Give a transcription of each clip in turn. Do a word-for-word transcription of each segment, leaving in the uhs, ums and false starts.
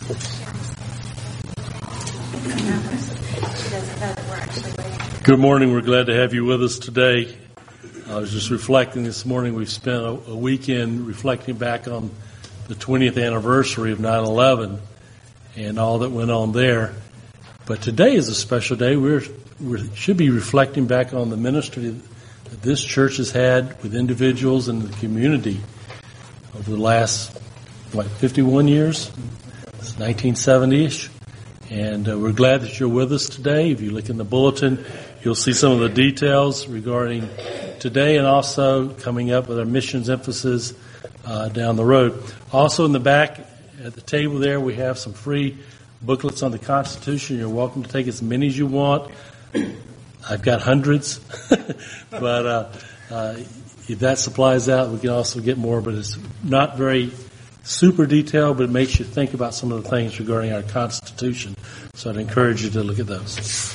Good morning. We're glad to have you with us today. I was just reflecting this morning. We've spent a, a weekend reflecting back on the twentieth anniversary of nine eleven and all that went on there. But today is a special day. We're, we should be reflecting back on the ministry that this church has had with individuals in the community over the last, what, fifty-one years? It's nineteen seventy-ish. And uh, we're glad that you're with us today. If you look in the bulletin, you'll see some of the details regarding today and also coming up with our missions emphasis uh, down the road. Also in the back at the table there, we have some free booklets on the Constitution. You're welcome to take as many as you want. I've got hundreds, but uh, uh, if that supplies out, we can also get more. But it's not very super detailed, but it makes you think about some of the things regarding our Constitution. So I'd encourage you to look at those.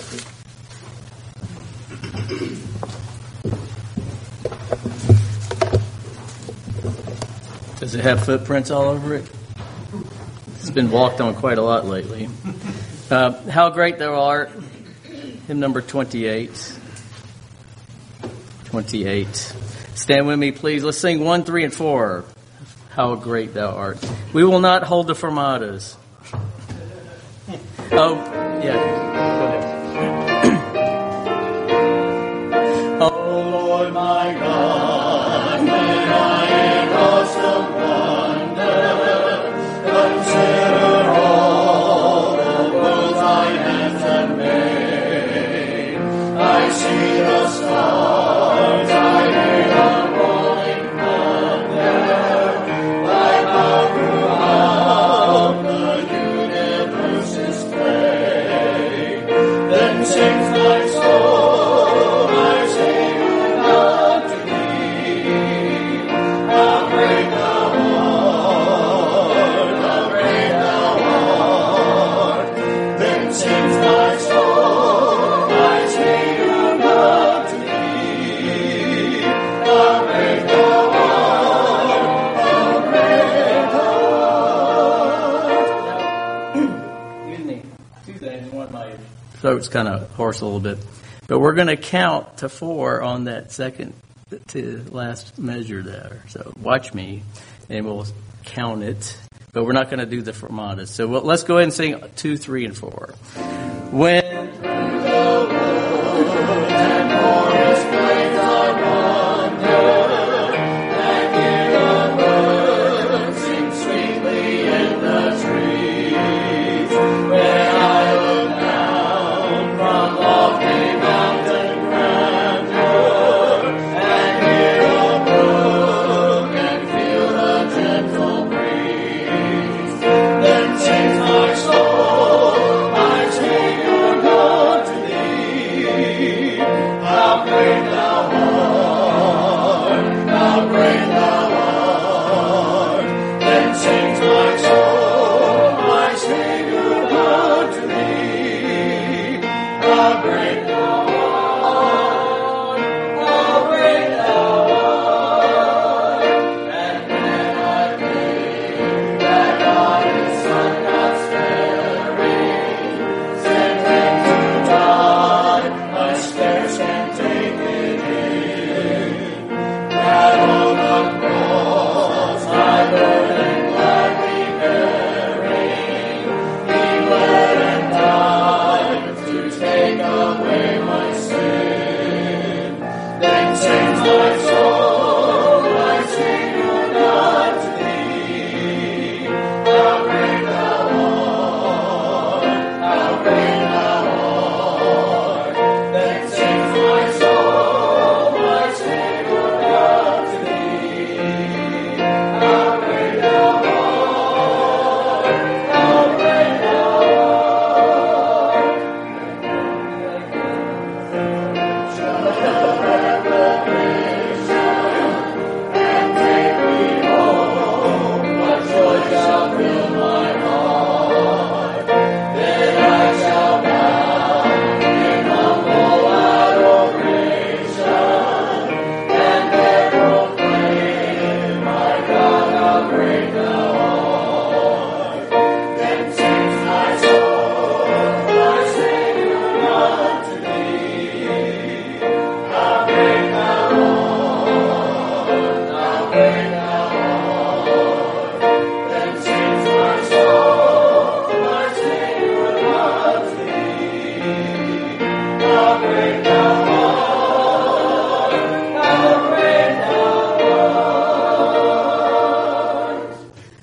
Does it have footprints all over it? It's been walked on quite a lot lately. Uh, How Great Thou Art, hymn number twenty-eight. twenty-eight. Stand with me, please. Let's sing one, three, and four. How great thou art. We will not hold the fermatas. Oh, yeah. Go ahead. Oh, Lord my God, when I am lost of wonder, consider all the worlds thy hands have made. I see the stars, I hear the rolling thunder, thy power throughout the universe is great. Then sings my soul, my Savior God, to thee. How great thou art, how great thou art. Then sings my soul, my Savior God, to thee. How great thou art, how great thou art. Excuse me. Two things. One, my throat's kind of hoarse a little bit. But we're going to count to four on that second to last measure there. So watch me, and we'll count it. But we're not going to do the fermatas. So we'll, let's go ahead and sing two, three, and four. When through the woods and forests great I wander, and hear the birds sing sweetly in the trees, when I look down from lofty mountain grandeur, and hear a brook and feel the gentle breeze, then sings my soul, my Savior God, to thee.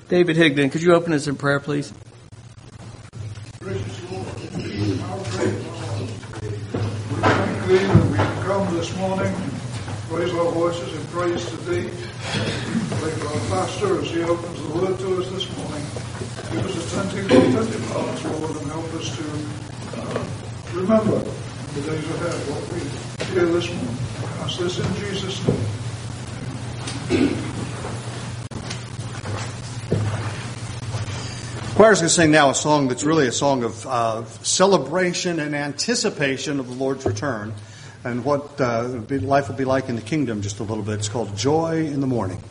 David Higdon, could you open us in prayer, please? Gracious Lord, our great Lord, we thank Thee that we have come this morning, raise our voices in praise to Thee. Pray for our pastor as he opens the word to us this morning. Give us attentive, attentive hearts, Lord, and help us to uh, remember in the days ahead what we hear this morning. I ask this in Jesus' name. Choir's going to sing now a song that's really a song of uh, celebration and anticipation of the Lord's return and what uh, life will be like in the kingdom just a little bit. It's called Joy in the Morning.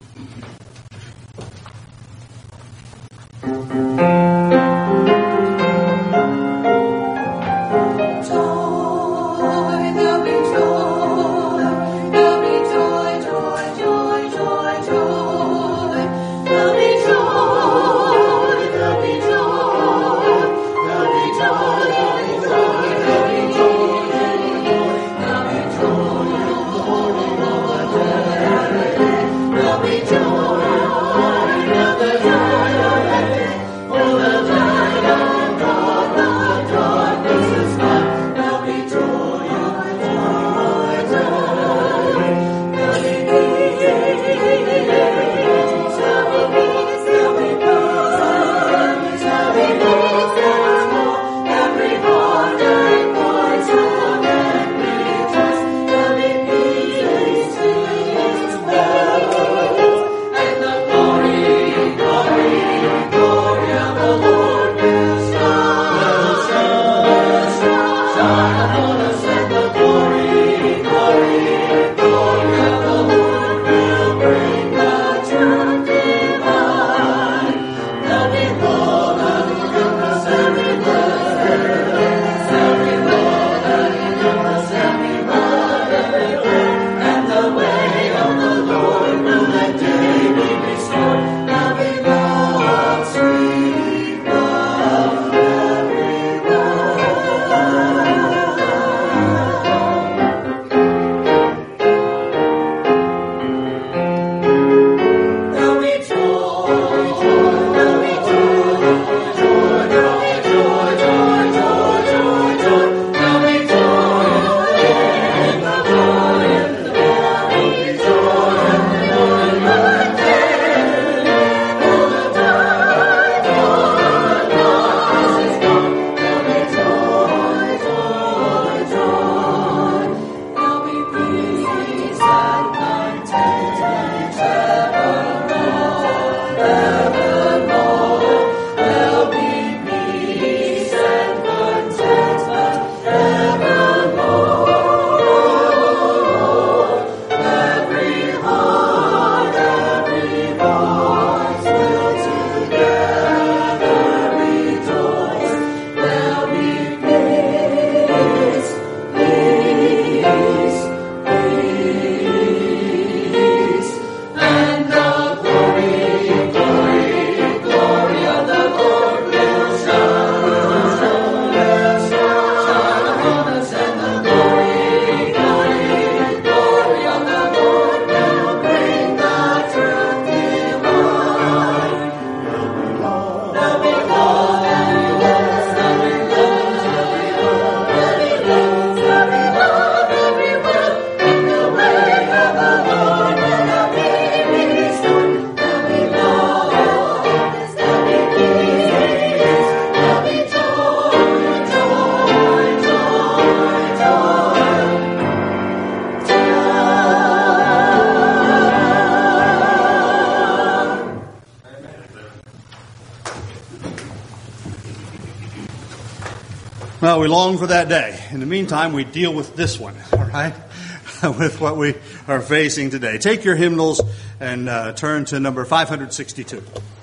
Well, we long for that day. In the meantime, we deal with this one, all right, with what we are facing today. Take your hymnals and uh, turn to number five hundred sixty-two.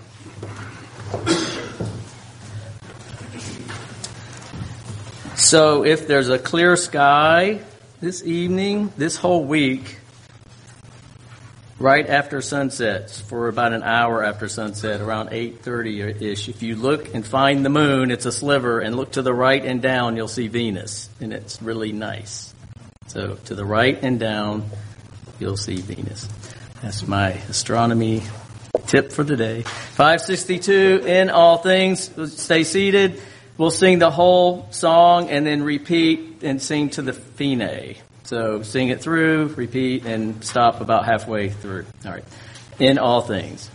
So if there's a clear sky this evening, this whole week, right after sunset, for about an hour after sunset, around eight thirty-ish. If you look and find the moon, it's a sliver, and look to the right and down, you'll see Venus, and it's really nice. So to the right and down, you'll see Venus. That's my astronomy Tip for the day. five sixty-two, In All Things. Stay seated. We'll sing the whole song and then repeat and sing to the Fine. So sing it through, repeat, and stop about halfway through. All right. In All Things.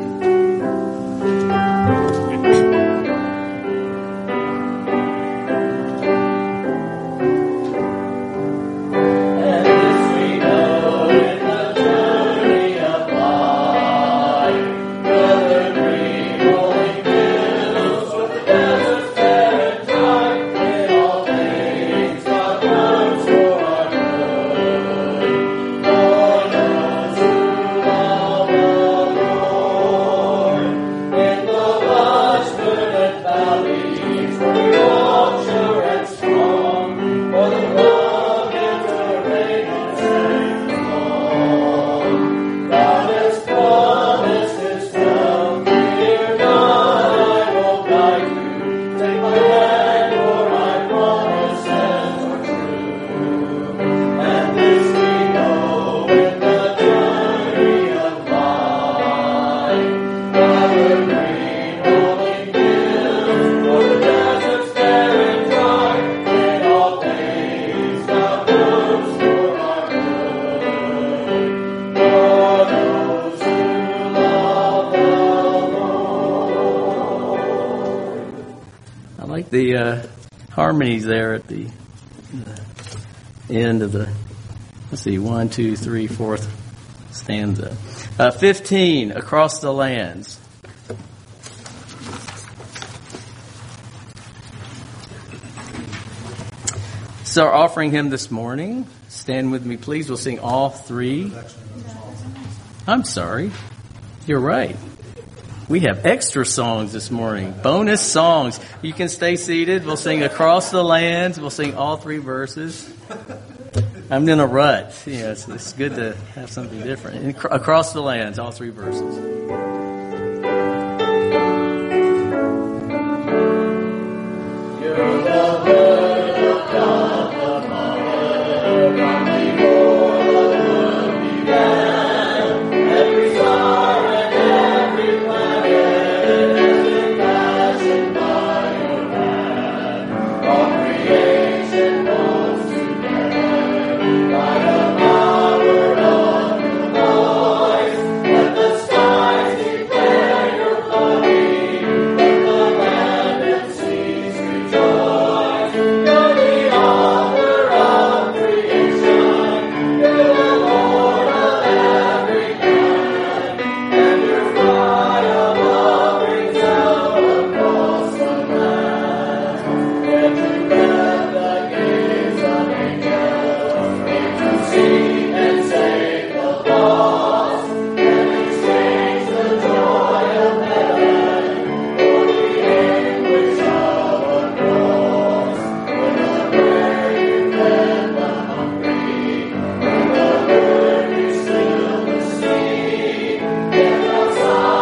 The uh, harmonies there at the, the end of the, let's see, one, two, three, fourth stanza. Uh, fifteen, Across the Lands. So our offering hymn this morning. Stand with me, please. We'll sing all three. I'm sorry. You're right. We have extra songs this morning, bonus songs. You can stay seated. We'll sing Across the Lands. We'll sing all three verses. I'm in a rut. Yeah, it's, it's good to have something different. And Across the Lands, all three verses. You're the word of God, the Mother, from before the world began. Every star and every planet has been fashioned by your hand. All creation comes together by the power of your voice. Let the skies declare your glory. Let the land and seas rejoice. You're the author of creation. You're the Lord of every land. And your cry of love rings out across the land. When you let the gaze of angels into see and save the lost, and exchange the joy of heaven for the anguish of a cross. When the prayer you fed the hungry, when the word you still the sea, yet not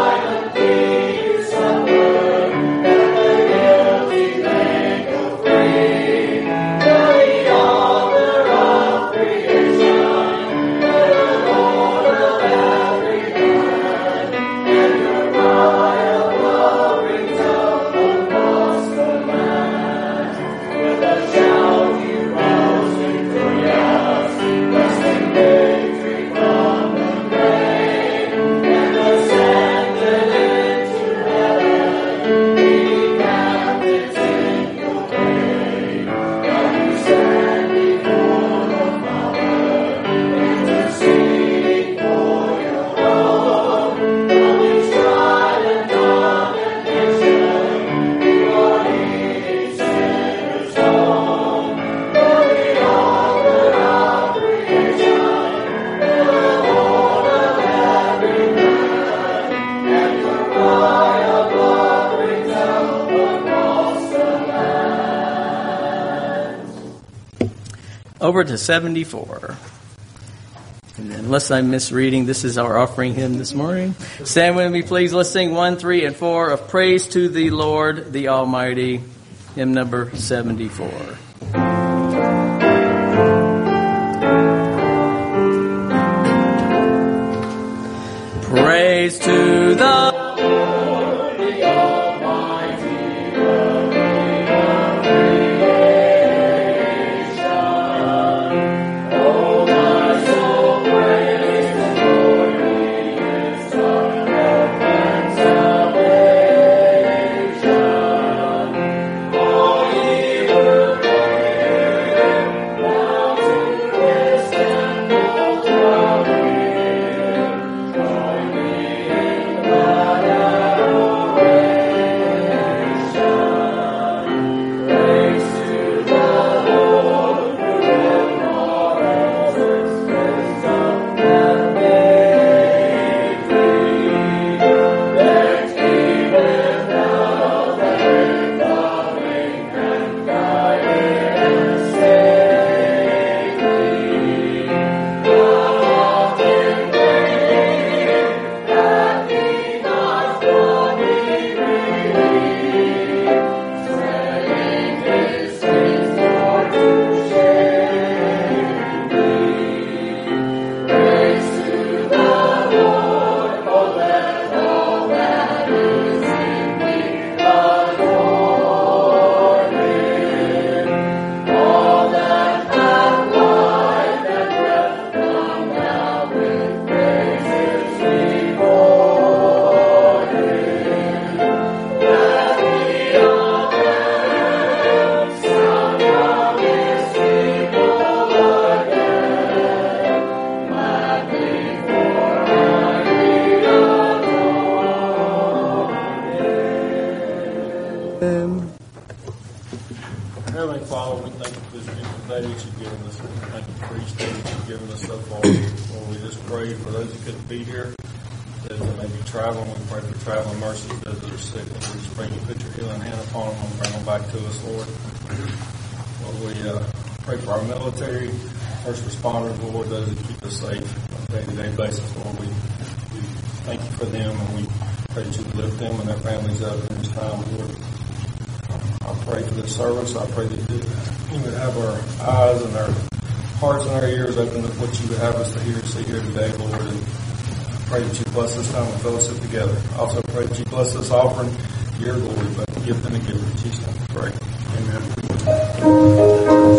silently you suffer, and the guilty they go free. You're the author of creation, you're the Lord of every land, and your cry of love rings out across the land. With a shout you rose victorious, wresting victory from the grave, and ascended into heaven, leading captives in your way. Now you stand before the Father, interceding for your own. From each tribe and tongue and nation, you are each sinner's home. You're the author of creation, you're the Lord of every land, and your cry of love rings out across the land. Over to seventy-four. And unless I'm misreading, this is our offering hymn this morning. Stand with me, please. Let's sing one, three, and four of Praise to the Lord, the Almighty. Hymn number seventy-four. Praise praise to the Heavenly Father, we thank you for this beautiful day that you've given us. We thank you for each day that you've given us so far. Lord, we just pray for those who couldn't be here, those that may be traveling. We pray for traveling mercies, those that are sick. Lord, we just pray you put your healing hand upon them and bring them back to us, Lord. Lord, we uh, pray for our military, first responders, Lord, those that keep us safe on a day-to-day basis, Lord. We, we thank you for them, and we pray that you lift them and their families up in this time, Lord. I pray for this service. I pray that you would have our eyes and our hearts and our ears open to what you would have us to hear and see here today, Lord. And I pray that you bless this time of fellowship together. I also pray that you bless this offering to your glory, but give them a gift. In Jesus' name we pray. Amen.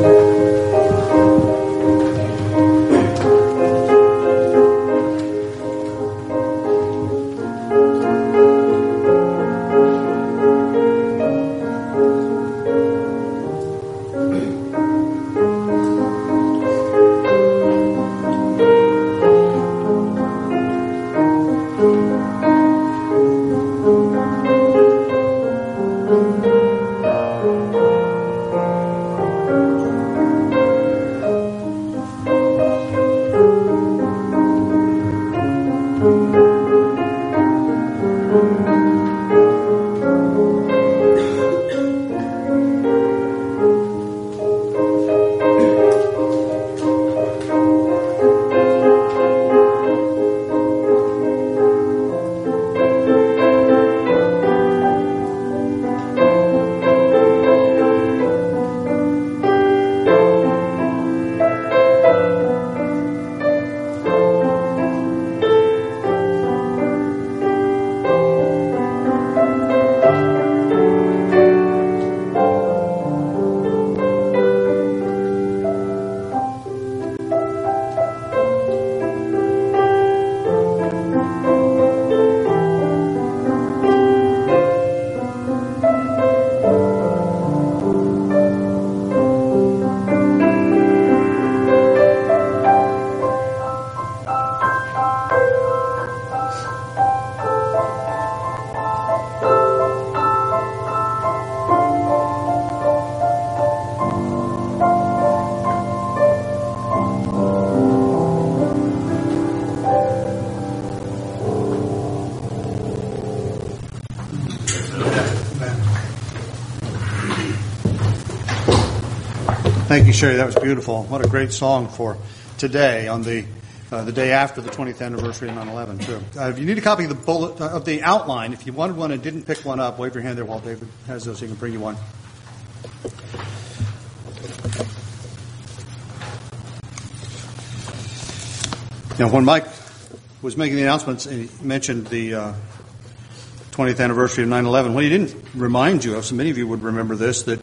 Thank you, Sherry. That was beautiful. What a great song for today on the uh, the day after the twentieth anniversary of nine eleven, too. Uh, if you need a copy of the bullet uh, of the outline, if you wanted one and didn't pick one up, wave your hand there while David has those so he can bring you one. Now, when Mike was making the announcements, he mentioned the uh, twentieth anniversary of nine eleven. What he didn't remind you of, so many of you would remember this, that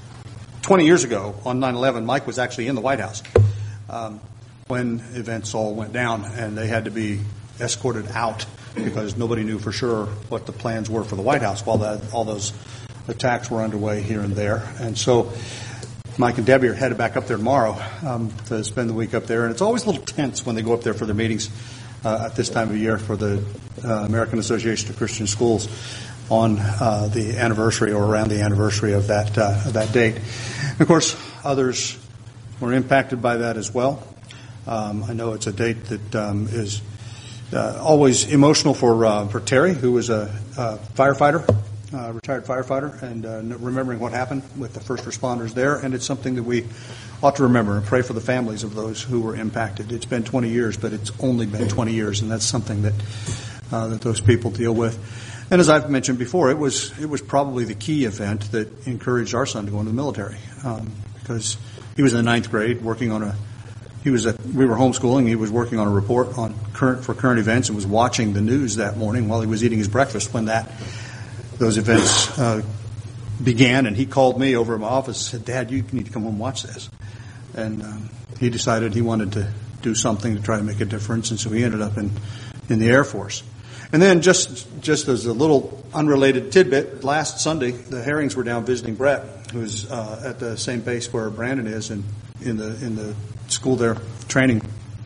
twenty years ago on nine eleven, Mike was actually in the White House um, when events all went down, and they had to be escorted out because nobody knew for sure what the plans were for the White House while that, all those attacks were underway here and there. And so Mike and Debbie are headed back up there tomorrow um, to spend the week up there. And it's always a little tense when they go up there for their meetings uh, at this time of year for the uh, American Association of Christian Schools on uh, the anniversary or around the anniversary of that uh, of that date. And of course, others were impacted by that as well. Um, I know it's a date that um, is uh, always emotional for uh, for Terry, who was a, a firefighter, uh, retired firefighter, and uh, remembering what happened with the first responders there. And it's something that we ought to remember and pray for the families of those who were impacted. It's been twenty years, but it's only been twenty years, and that's something that uh, that those people deal with. And as I've mentioned before, it was it was probably the key event that encouraged our son to go into the military um, because he was in the ninth grade working on a. He was at, we were homeschooling. He was working on a report on current for current events and was watching the news that morning while he was eating his breakfast when that those events uh, began. And he called me over in my office and said, "Dad, you need to come home and watch this." And um, he decided he wanted to do something to try to make a difference, and so he ended up in, in the Air Force. And then just just as a little unrelated tidbit, last Sunday the Herrings were down visiting Brett, who's uh, at the same base where Brandon is, and in the in the school there training.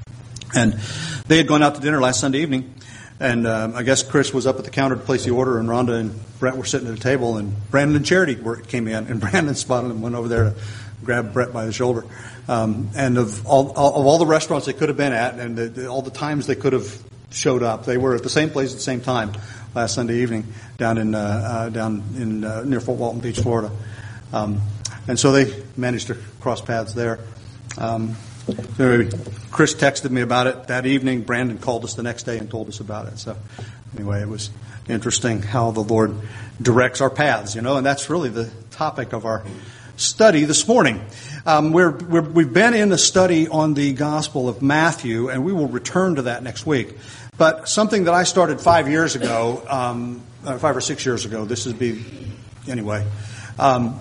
And they had gone out to dinner last Sunday evening, and um, I guess Chris was up at the counter to place the order, and Rhonda and Brett were sitting at a table, and Brandon and Charity were, came in, and Brandon spotted him, went over there to grab Brett by the shoulder. Um, and of all, all of all the restaurants they could have been at, and the, the, all the times they could have showed up, they were at the same place at the same time last Sunday evening down in uh, uh, down in uh, near Fort Walton Beach, Florida. Um, and so they managed to cross paths there. Um, so Chris texted me about it that evening. Brandon called us the next day and told us about it. So anyway, it was interesting how the Lord directs our paths, you know, and that's really the topic of our study this morning. Um, we're, we're, we've been in a study on the Gospel of Matthew, and we will return to that next week. But something that I started five years ago, um, five or six years ago, this would be, anyway, um,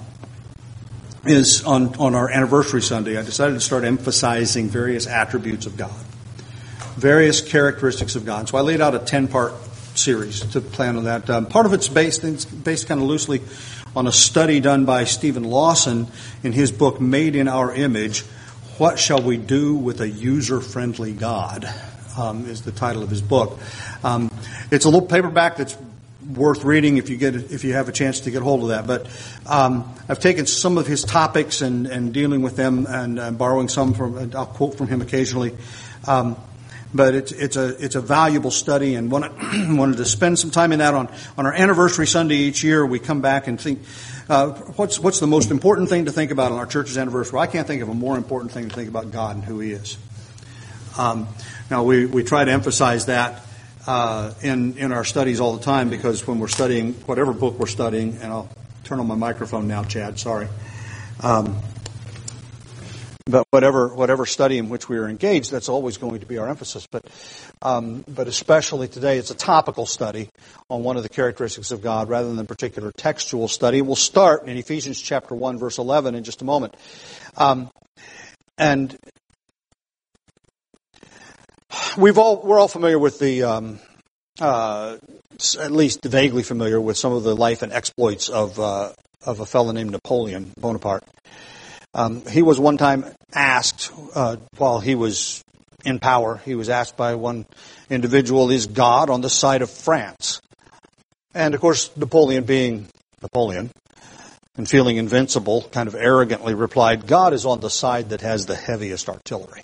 is on, on our anniversary Sunday, I decided to start emphasizing various attributes of God, various characteristics of God. So I laid out a ten-part series to plan on that. Um, part of it's based, it's based kind of loosely on a study done by Stephen Lawson in his book, Made in Our Image, What Shall We Do with a User-Friendly God, um, is the title of his book. Um, it's a little paperback that's worth reading if you get if you have a chance to get hold of that. But um, I've taken some of his topics and, and dealing with them and uh, borrowing some from, and I'll quote from him occasionally. Um, But it's it's a it's a valuable study, and wanted, wanted to spend some time in that on, on our anniversary Sunday each year. We come back and think, uh, what's what's the most important thing to think about on our church's anniversary? I can't think of a more important thing to think about God and who He is. Um, now we, we try to emphasize that uh, in in our studies all the time, because when we're studying whatever book we're studying, and I'll turn on my microphone now, Chad. Sorry. Um, But whatever whatever study in which we are engaged, that's always going to be our emphasis. But um, but especially today, it's a topical study on one of the characteristics of God rather than a particular textual study. We'll start in Ephesians chapter one, verse eleven in just a moment. Um, and we've all we're all familiar with the um, uh, at least vaguely familiar with some of the life and exploits of uh, of a fellow named Napoleon Bonaparte. Um, he was one time asked, uh, while he was in power, he was asked by one individual, is God on the side of France? And of course, Napoleon, being Napoleon and feeling invincible, kind of arrogantly replied, God is on the side that has the heaviest artillery.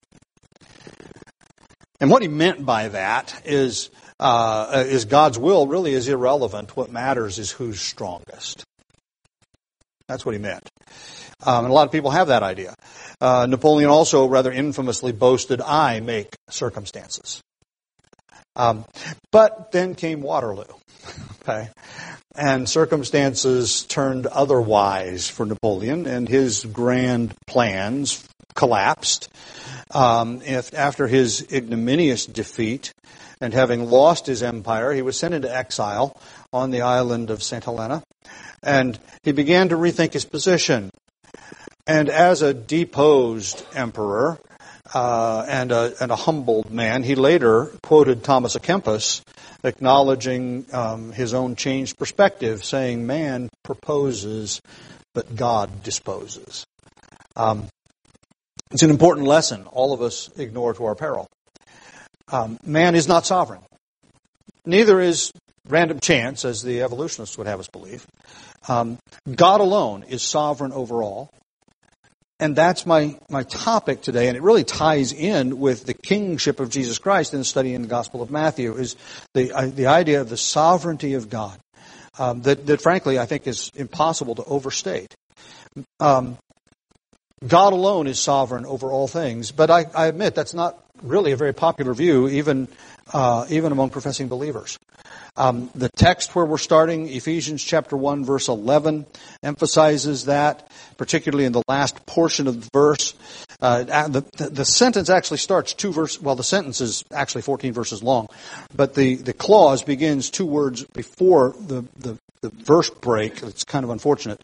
And what he meant by that is, uh, is God's will really is irrelevant. What matters is who's strongest. That's what he meant. Um, and a lot of people have that idea. Uh, Napoleon also rather infamously boasted, I make circumstances. Um, but then came Waterloo. Okay, and circumstances turned otherwise for Napoleon, and his grand plans collapsed. Um, if after his ignominious defeat and having lost his empire, he was sent into exile on the island of Saint Helena, and he began to rethink his position. And as a deposed emperor uh, and, a, and a humbled man, he later quoted Thomas à Kempis, acknowledging um, his own changed perspective, saying, "Man proposes, but God disposes." Um, it's an important lesson all of us ignore to our peril. Um, man is not sovereign. Neither is random chance, as the evolutionists would have us believe. Um, God alone is sovereign over all. And that's my, my topic today, and it really ties in with the kingship of Jesus Christ in the study in the Gospel of Matthew, is the uh, the idea of the sovereignty of God, um, that, that frankly I think is impossible to overstate. Um, God alone is sovereign over all things, but I, I admit that's not really a very popular view, even uh, even among professing believers. Um, the text where we're starting, Ephesians chapter one, verse eleven, emphasizes that, particularly in the last portion of the verse. Uh, the, the, the sentence actually starts two verses, well, the sentence is actually fourteen verses long, but the, the clause begins two words before the, the, the verse break. It's kind of unfortunate.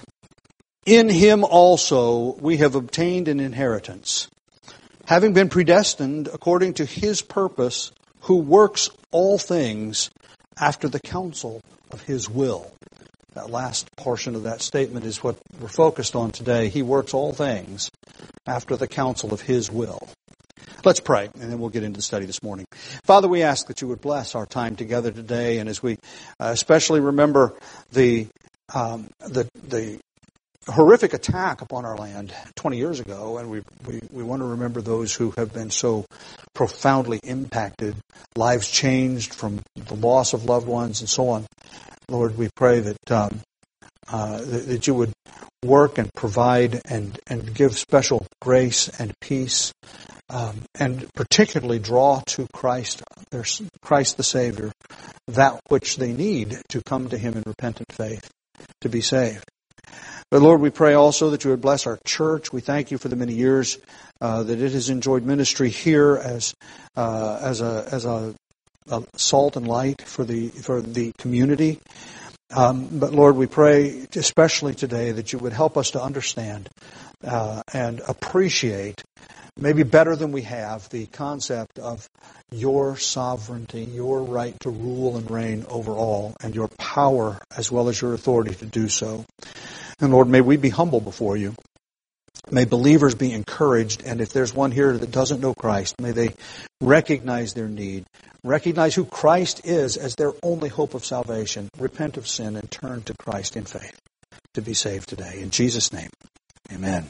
In him also we have obtained an inheritance, having been predestined according to his purpose, who works all things after the counsel of his will. That last portion of that statement is what we're focused on today. He works all things after the counsel of his will. Let's pray, and then we'll get into the study this morning. Father, we ask that you would bless our time together today, and as we uh, especially remember the um, the the horrific attack upon our land twenty years ago, and we, we, we want to remember those who have been so profoundly impacted, lives changed from the loss of loved ones and so on. Lord, we pray that um, uh, that, that you would work and provide and, and give special grace and peace, um, and particularly draw to Christ, their, Christ the Savior, that which they need to come to Him in repentant faith to be saved. But Lord, we pray also that you would bless our church. We thank you for the many years uh, that it has enjoyed ministry here as uh, as a as a, a salt and light for the for the community. Um, but Lord, we pray especially today that you would help us to understand uh, and appreciate, maybe better than we have, the concept of your sovereignty, your right to rule and reign over all, and your power as well as your authority to do so. And Lord, may we be humble before you. May believers be encouraged, and if there's one here that doesn't know Christ, may they recognize their need, recognize who Christ is as their only hope of salvation, repent of sin, and turn to Christ in faith to be saved today. In Jesus' name, amen.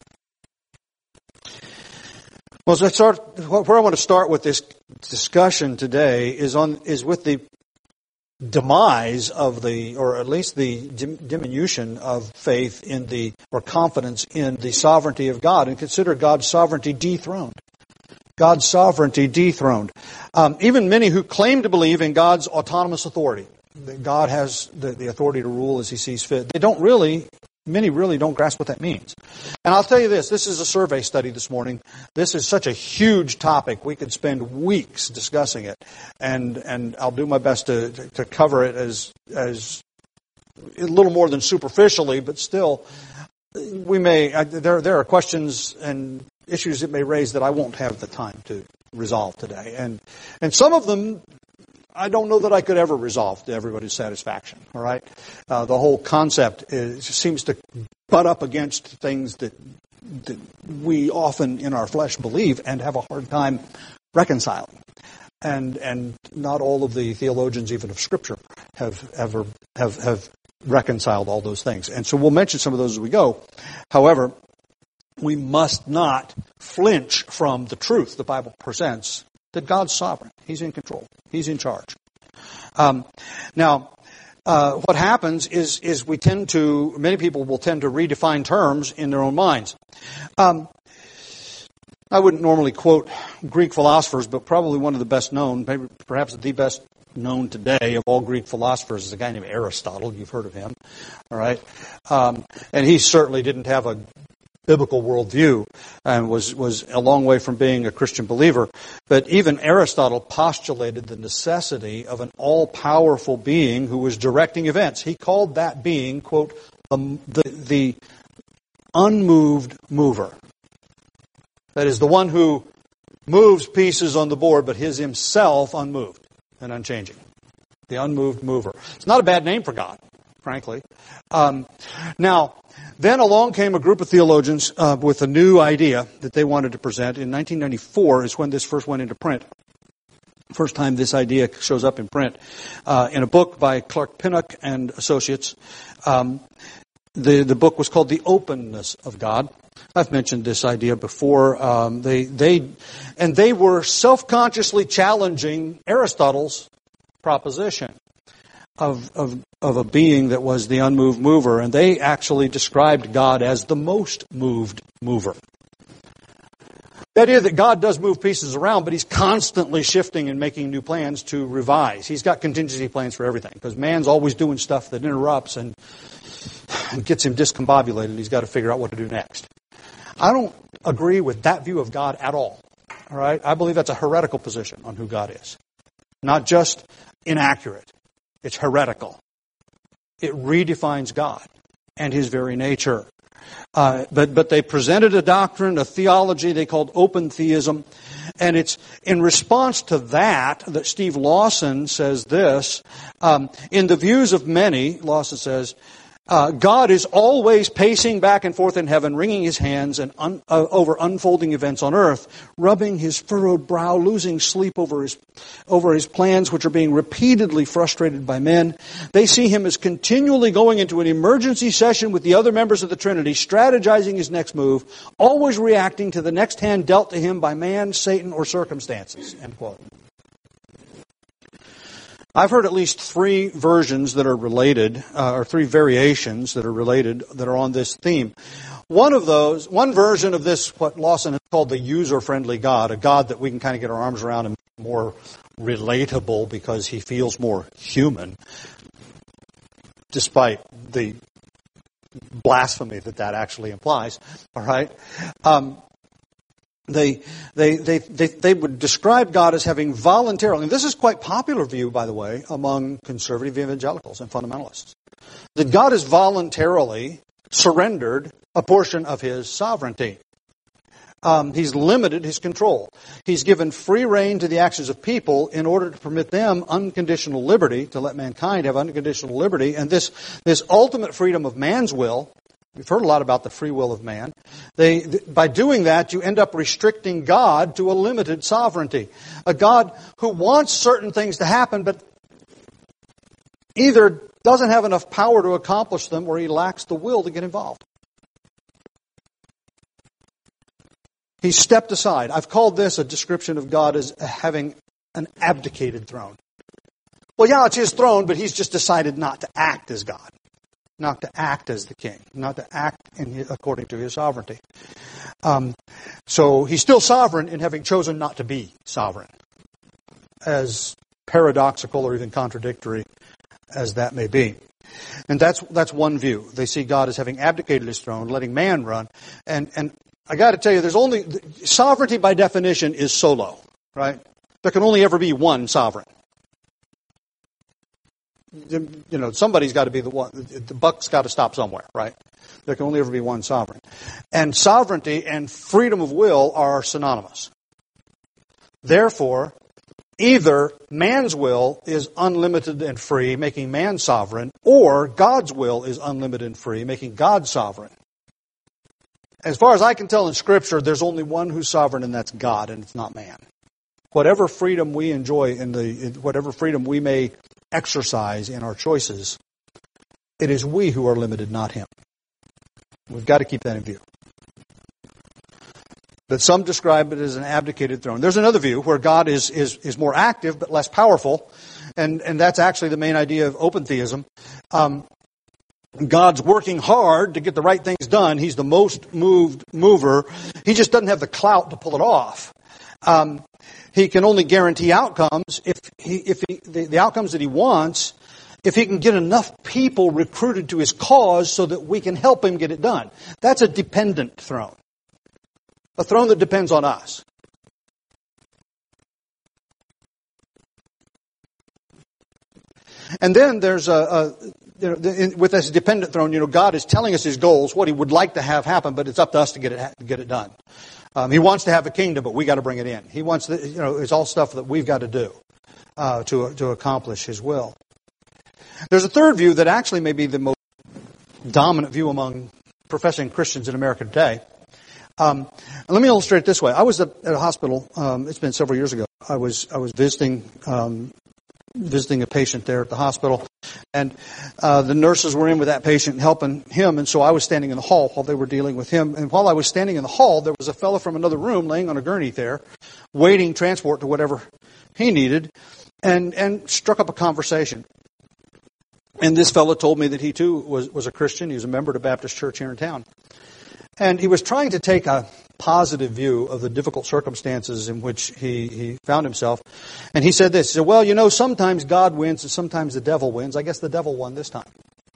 Well, so I start, where I want to start with this discussion today is on is with the demise of the, or at least the diminution of faith in the, or confidence in the sovereignty of God, and consider God's sovereignty dethroned. God's sovereignty dethroned. Um, even many who claim to believe in God's autonomous authority, that God has the, the authority to rule as He sees fit, they don't really, many really don't grasp what that means. And I'll tell you this, this is a survey study this morning. This is such a huge topic. We could spend weeks discussing it. And and I'll do my best to, to, to cover it as as a little more than superficially, but still, we may, uh, there, there are questions and issues it may raise that I won't have the time to resolve today. And and some of them, I don't know that I could ever resolve to everybody's satisfaction, all right? Uh, the whole concept is, seems to butt up against things that, that we often in our flesh believe and have a hard time reconciling. And and not all of the theologians, even of Scripture, have ever have, have reconciled all those things. And so we'll mention some of those as we go. However, we must not flinch from the truth the Bible presents, that God's sovereign. He's in control. He's in charge. Um, now, uh, what happens is is we tend to, many people will tend to redefine terms in their own minds. Um, I wouldn't normally quote Greek philosophers, but probably one of the best known, maybe perhaps the best known today of all Greek philosophers is a guy named Aristotle. You've heard of him, all right? Um, and he certainly didn't have a biblical worldview and was, was a long way from being a Christian believer. But even Aristotle postulated the necessity of an all-powerful being who was directing events. He called that being, quote, the, the, the unmoved mover. That is, the one who moves pieces on the board, but is himself unmoved and unchanging. The unmoved mover. It's not a bad name for God, frankly. Um, now, then along came a group of theologians uh, with a new idea that they wanted to present. In nineteen ninety-four is when this first went into print. First time this idea shows up in print. Uh, in a book by Clark Pinnock and Associates. Um, the, the book was called The Openness of God. I've mentioned this idea before. Um, they, they, and they were self-consciously challenging Aristotle's proposition of, of, of a being that was the unmoved mover, and they actually described God as the most moved mover. The idea that God does move pieces around, but He's constantly shifting and making new plans to revise. He's got contingency plans for everything, because man's always doing stuff that interrupts and, and gets him discombobulated. He's got to figure out what to do next. I don't agree with that view of God at all. All right? I believe that's a heretical position on who God is. Not just inaccurate. It's heretical. It redefines God and His very nature. Uh, but but they presented a doctrine, a theology they called open theism. And it's in response to that that Steve Lawson says this. Um, in the views of many, Lawson says, Uh, God is always pacing back and forth in heaven, wringing His hands and un, uh, over unfolding events on earth, rubbing His furrowed brow, losing sleep over His over His plans, which are being repeatedly frustrated by men. They see Him as continually going into an emergency session with the other members of the Trinity, strategizing His next move, always reacting to the next hand dealt to Him by man, Satan, or circumstances. End quote. I've heard at least three versions that are related, uh, or three variations that are related, that are on this theme. One of those, one version of this, what Lawson has called the user-friendly God, a God that we can kind of get our arms around and more relatable because He feels more human, despite the blasphemy that that actually implies. All right. Um, They, they, they, they, they would describe God as having voluntarily, and this is quite popular view, by the way, among conservative evangelicals and fundamentalists, that God has voluntarily surrendered a portion of His sovereignty. Um, he's limited His control. He's given free rein to the actions of people in order to permit them unconditional liberty, to let mankind have unconditional liberty, and this, this ultimate freedom of man's will. We've heard a lot about the free will of man. They, by doing that, you end up restricting God to a limited sovereignty. A God who wants certain things to happen, but either doesn't have enough power to accomplish them or He lacks the will to get involved. He's stepped aside. I've called this a description of God as having an abdicated throne. Well, yeah, it's His throne, but He's just decided not to act as God. Not to act as the king, not to act in his, according to His sovereignty. Um, so He's still sovereign in having chosen not to be sovereign, as paradoxical or even contradictory as that may be. And that's that's one view. They see God as having abdicated His throne, letting man run. And and I got to tell you, there's only sovereignty by definition is solo, right? There can only ever be one sovereign. You know, somebody's got to be the one. The buck's got to stop somewhere, right? There can only ever be one sovereign. And sovereignty and freedom of will are synonymous. Therefore, either man's will is unlimited and free, making man sovereign, or God's will is unlimited and free, making God sovereign. As far as I can tell in Scripture, there's only one who's sovereign, and that's God, and it's not man. Whatever freedom we enjoy in the, whatever freedom we may exercise in our choices, it is we who are limited, not Him. We've got to keep that in view. But some describe it as an abdicated throne. There's another view where God is is, is more active but less powerful, and, and that's actually the main idea of open theism. Um, God's working hard to get the right things done. He's the most moved mover. He just doesn't have the clout to pull it off. Um, He can only guarantee outcomes if he, if he, the, the outcomes that He wants if he can get enough people recruited to his cause so that we can help him get it done. That's a dependent throne. A throne that depends on us. And then there's a, a you know, in, with this dependent throne, you know, God is telling us His goals, what He would like to have happen, but it's up to us to get it to get it done. Um, he wants to have a kingdom, but we got to bring it in. He wants, the, you know, it's all stuff that we've got to do uh, to to accomplish His will. There's a third view that actually may be the most dominant view among professing Christians in America today. Um, let me illustrate it this way. I was at, at a hospital. Um, it's been several years ago. I was I was visiting. Um, visiting a patient there at the hospital, and uh, the nurses were in with that patient helping him, and so I was standing in the hall while they were dealing with him. And while I was standing in the hall, there was a fellow from another room laying on a gurney there, waiting transport to whatever he needed, and and struck up a conversation. And this fellow told me that he too was, was a Christian. He was a member of the Baptist church here in town. And he was trying to take a positive view of the difficult circumstances in which he, he found himself. And he said this, he said, well, you know, sometimes God wins and sometimes the devil wins. I guess the devil won this time.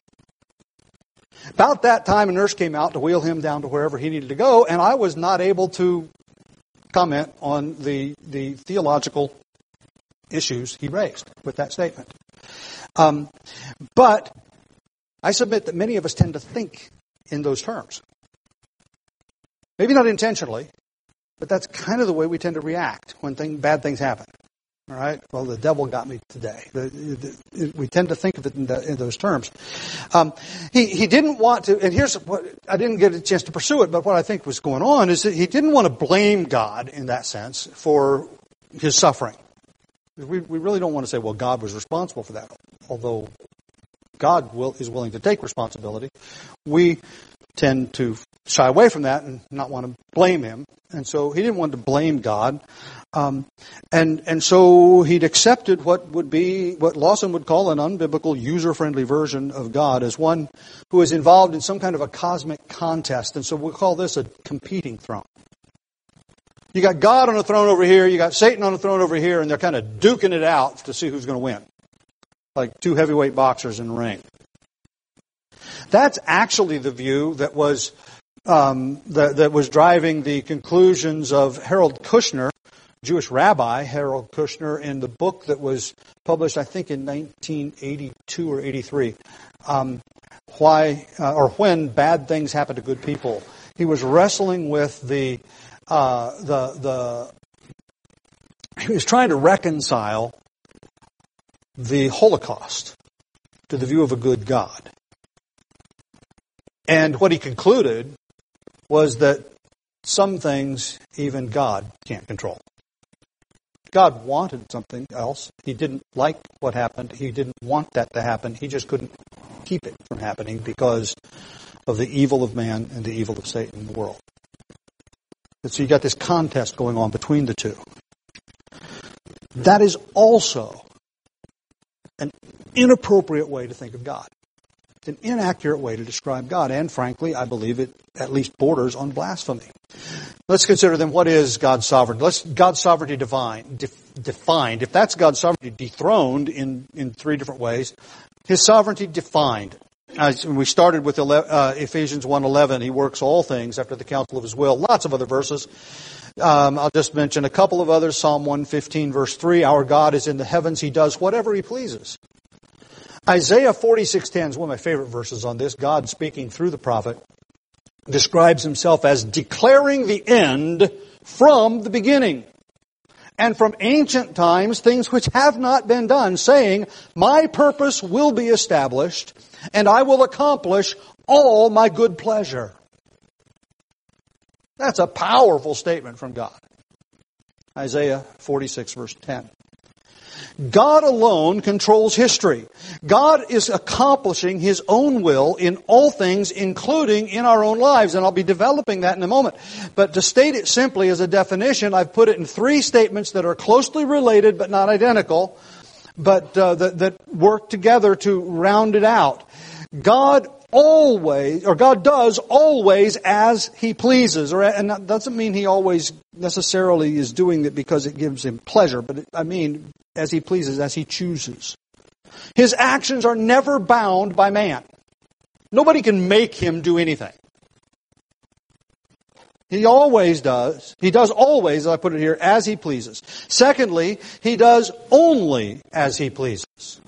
About that time, a nurse came out to wheel him down to wherever he needed to go, and I was not able to comment on the, the theological issues he raised with that statement. Um, but I submit that many of us tend to think in those terms. Maybe not intentionally, but that's kind of the way we tend to react when thing, bad things happen. All right? Well, the devil got me today. The, the, we tend to think of it in, the, in those terms. Um, he, he didn't want to, and here's what, I didn't get a chance to pursue it, but what I think was going on is that he didn't want to blame God in that sense for his suffering. We, we really don't want to say, well, God was responsible for that, although God will, is willing to take responsibility. We tend to shy away from that and not want to blame him. And so he didn't want to blame God. Um, and and so he'd accepted what would be, what Lawson would call an unbiblical, user-friendly version of God as one who is involved in some kind of a cosmic contest. And so we'll call this a competing throne. You got God on a throne over here, you got Satan on a throne over here, and they're kind of duking it out to see who's going to win. Like two heavyweight boxers in the ring. That's actually the view that was um, that, that was driving the conclusions of Harold Kushner, Jewish rabbi Harold Kushner, in the book that was published, I think, in nineteen eighty-two or eighty-three. Um, why uh, or when bad things happen to good people? He was wrestling with the uh, the the. He was trying to reconcile the Holocaust to the view of a good God. And what he concluded was that some things even God can't control. God wanted something else. He didn't like what happened. He didn't want that to happen. He just couldn't keep it from happening because of the evil of man and the evil of Satan in the world. And so you got this contest going on between the two. That is also an inappropriate way to think of God. It's an inaccurate way to describe God, and frankly, I believe it at least borders on blasphemy. Let's consider then what is God's sovereignty. Let's God's sovereignty divine, def, defined. If that's God's sovereignty dethroned in, in three different ways, His sovereignty defined. As we started with uh, Ephesians one eleven, He works all things after the counsel of His will. Lots of other verses. Um, I'll just mention a couple of others. Psalm one fifteen, verse three, our God is in the heavens. He does whatever He pleases. Isaiah forty-six ten is one of my favorite verses on this. God, speaking through the prophet, describes Himself as declaring the end from the beginning, and from ancient times things which have not been done, saying, my purpose will be established, and I will accomplish all my good pleasure. That's a powerful statement from God. Isaiah forty-six, verse ten. God alone controls history. God is accomplishing His own will in all things, including in our own lives. And I'll be developing that in a moment. But to state it simply as a definition, I've put it in three statements that are closely related but not identical, but uh, that, that work together to round it out. God always, or God does always as He pleases. Or, and that doesn't mean He always necessarily is doing it because it gives Him pleasure, but it, I mean as He pleases, as He chooses. His actions are never bound by man. Nobody can make him do anything. He always does. He does always, as I put it here, as he pleases. Secondly, he does only as he pleases.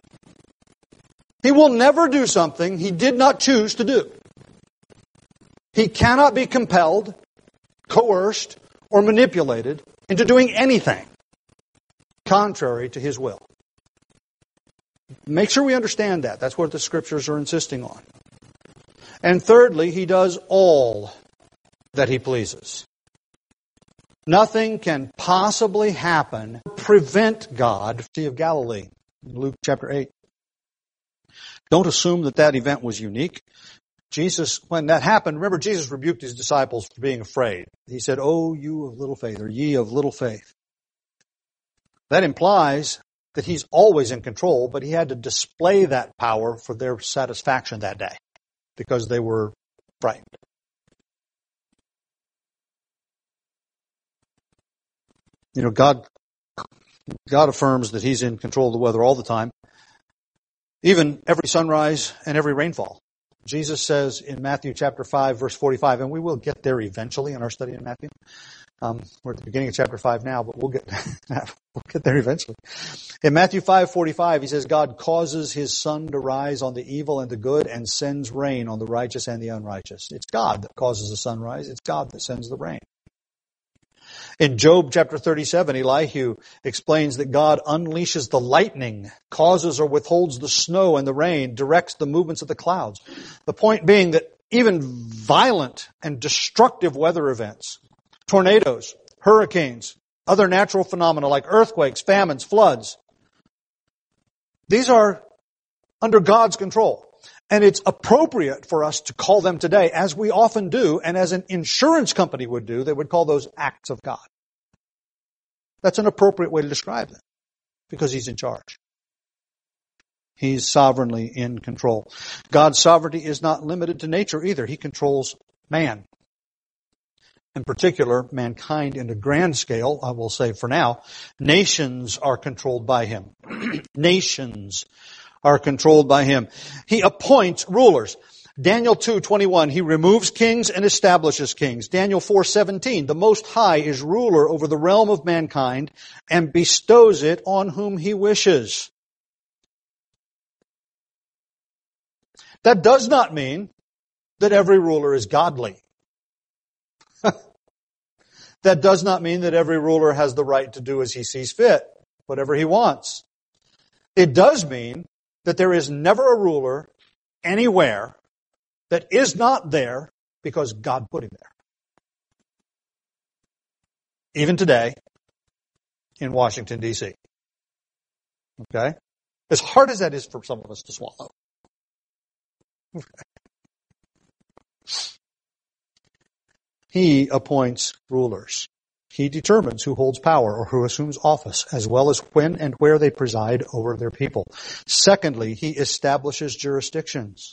He will never do something he did not choose to do. He cannot be compelled, coerced, or manipulated into doing anything contrary to his will. Make sure we understand that. That's what the Scriptures are insisting on. And thirdly, he does all that he pleases. Nothing can possibly happen to prevent God. Sea of Galilee, Luke chapter eight. Don't assume that that event was unique. Jesus, when that happened, remember Jesus rebuked his disciples for being afraid. He said, "Oh, you of little faith," or "ye of little faith." That implies that he's always in control, but he had to display that power for their satisfaction that day because they were frightened. You know, God, God affirms that He's in control of the weather all the time, even every sunrise and every rainfall. Jesus says in Matthew chapter five, verse forty-five, and we will get there eventually in our study in Matthew. Um, we're at the beginning of chapter five now, but we'll get we'll get there eventually. In Matthew five forty-five, He says, God causes His sun to rise on the evil and the good and sends rain on the righteous and the unrighteous. It's God that causes the sunrise. It's God that sends the rain. In Job chapter thirty-seven, Elihu explains that God unleashes the lightning, causes or withholds the snow and the rain, directs the movements of the clouds. The point being that even violent and destructive weather events, tornadoes, hurricanes, other natural phenomena like earthquakes, famines, floods, these are under God's control. And it's appropriate for us to call them today, as we often do, and as an insurance company would do, they would call those acts of God. That's an appropriate way to describe them, because He's in charge. He's sovereignly in control. God's sovereignty is not limited to nature either. He controls man. In particular, mankind in a grand scale, I will say for now, nations are controlled by Him. Nations are controlled by Him. He appoints rulers. Daniel two twenty-one, He removes kings and establishes kings. Daniel four seventeen, the Most High is ruler over the realm of mankind and bestows it on whom He wishes. That does not mean that every ruler is godly. That does not mean that every ruler has the right to do as he sees fit, whatever he wants. It does mean that there is never a ruler anywhere that is not there because God put him there. Even today in Washington, D C Okay? As hard as that is for some of us to swallow. He appoints rulers. He determines who holds power or who assumes office, as well as when and where they preside over their people. Secondly, He establishes jurisdictions.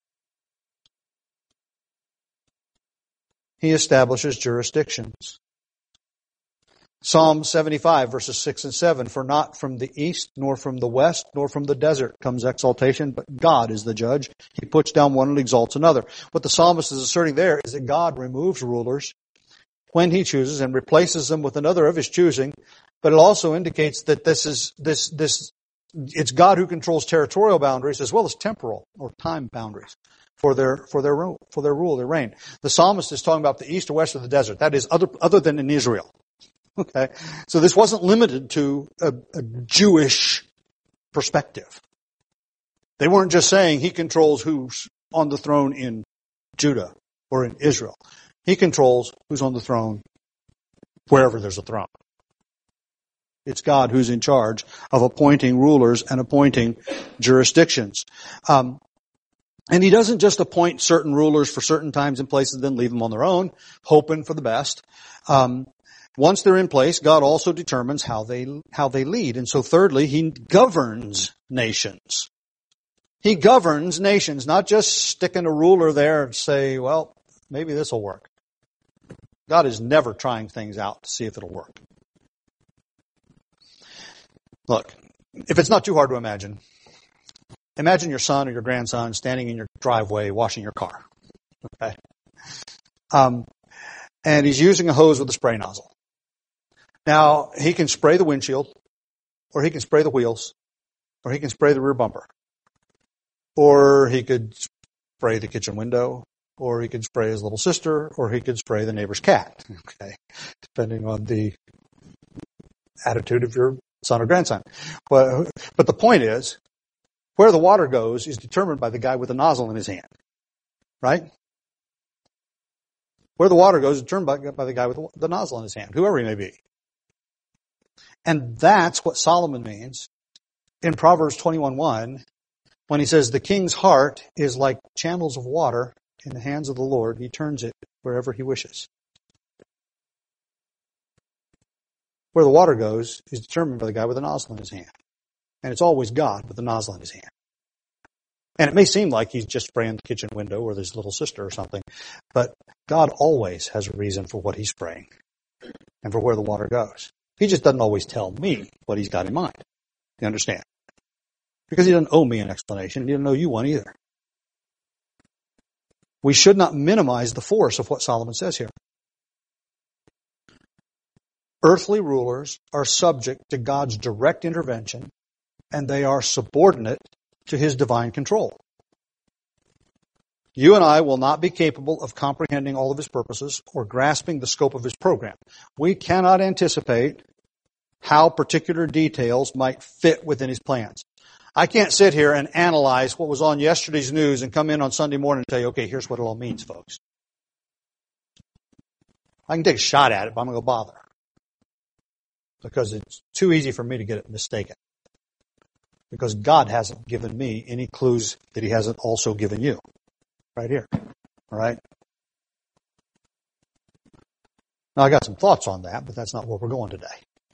He establishes jurisdictions. Psalm seventy-five, verses six and seven, for not from the east, nor from the west, nor from the desert comes exaltation, but God is the judge. He puts down one and exalts another. What the psalmist is asserting there is that God removes rulers when He chooses and replaces them with another of His choosing, but it also indicates that this is, this, this, it's God who controls territorial boundaries as well as temporal or time boundaries for their, for their, for their rule, their reign. The psalmist is talking about the east or west of the desert. That is other, other than in Israel. Okay, so this wasn't limited to a, a Jewish perspective. They weren't just saying He controls who's on the throne in Judah or in Israel. He controls who's on the throne wherever there's a throne. It's God who's in charge of appointing rulers and appointing jurisdictions. Um, and He doesn't just appoint certain rulers for certain times and places and then leave them on their own, hoping for the best. Um, Once they're in place, God also determines how they how they lead. And so thirdly, He governs nations. He governs nations, not just sticking a ruler there and say, well, maybe this will work. God is never trying things out to see if it'll work. Look, if it's not too hard to imagine, imagine your son or your grandson standing in your driveway washing your car. Okay. Um, and he's using a hose with a spray nozzle. Now, he can spray the windshield, or he can spray the wheels, or he can spray the rear bumper, or he could spray the kitchen window, or he could spray his little sister, or he could spray the neighbor's cat, okay, depending on the attitude of your son or grandson. But, but the point is, where the water goes is determined by the guy with the nozzle in his hand, right? Where the water goes is determined by, by the guy with the nozzle in his hand, whoever he may be. And that's what Solomon means in Proverbs twenty-one one when he says, the king's heart is like channels of water in the hands of the Lord. He turns it wherever he wishes. Where the water goes is determined by the guy with the nozzle in his hand. And it's always God with the nozzle in his hand. And it may seem like he's just spraying the kitchen window or his little sister or something, but God always has a reason for what he's spraying and for where the water goes. He just doesn't always tell me what he's got in mind. You understand? Because he doesn't owe me an explanation. He doesn't owe you one either. We should not minimize the force of what Solomon says here. Earthly rulers are subject to God's direct intervention, and they are subordinate to his divine control. You and I will not be capable of comprehending all of his purposes or grasping the scope of his program. We cannot anticipate how particular details might fit within his plans. I can't sit here and analyze what was on yesterday's news and come in on Sunday morning and tell you, okay, here's what it all means, folks. I can take a shot at it, but I'm going to go bother. Because it's too easy for me to get it mistaken. Because God hasn't given me any clues that he hasn't also given you. Right here. All right? Now, I got some thoughts on that, but that's not where we're going today.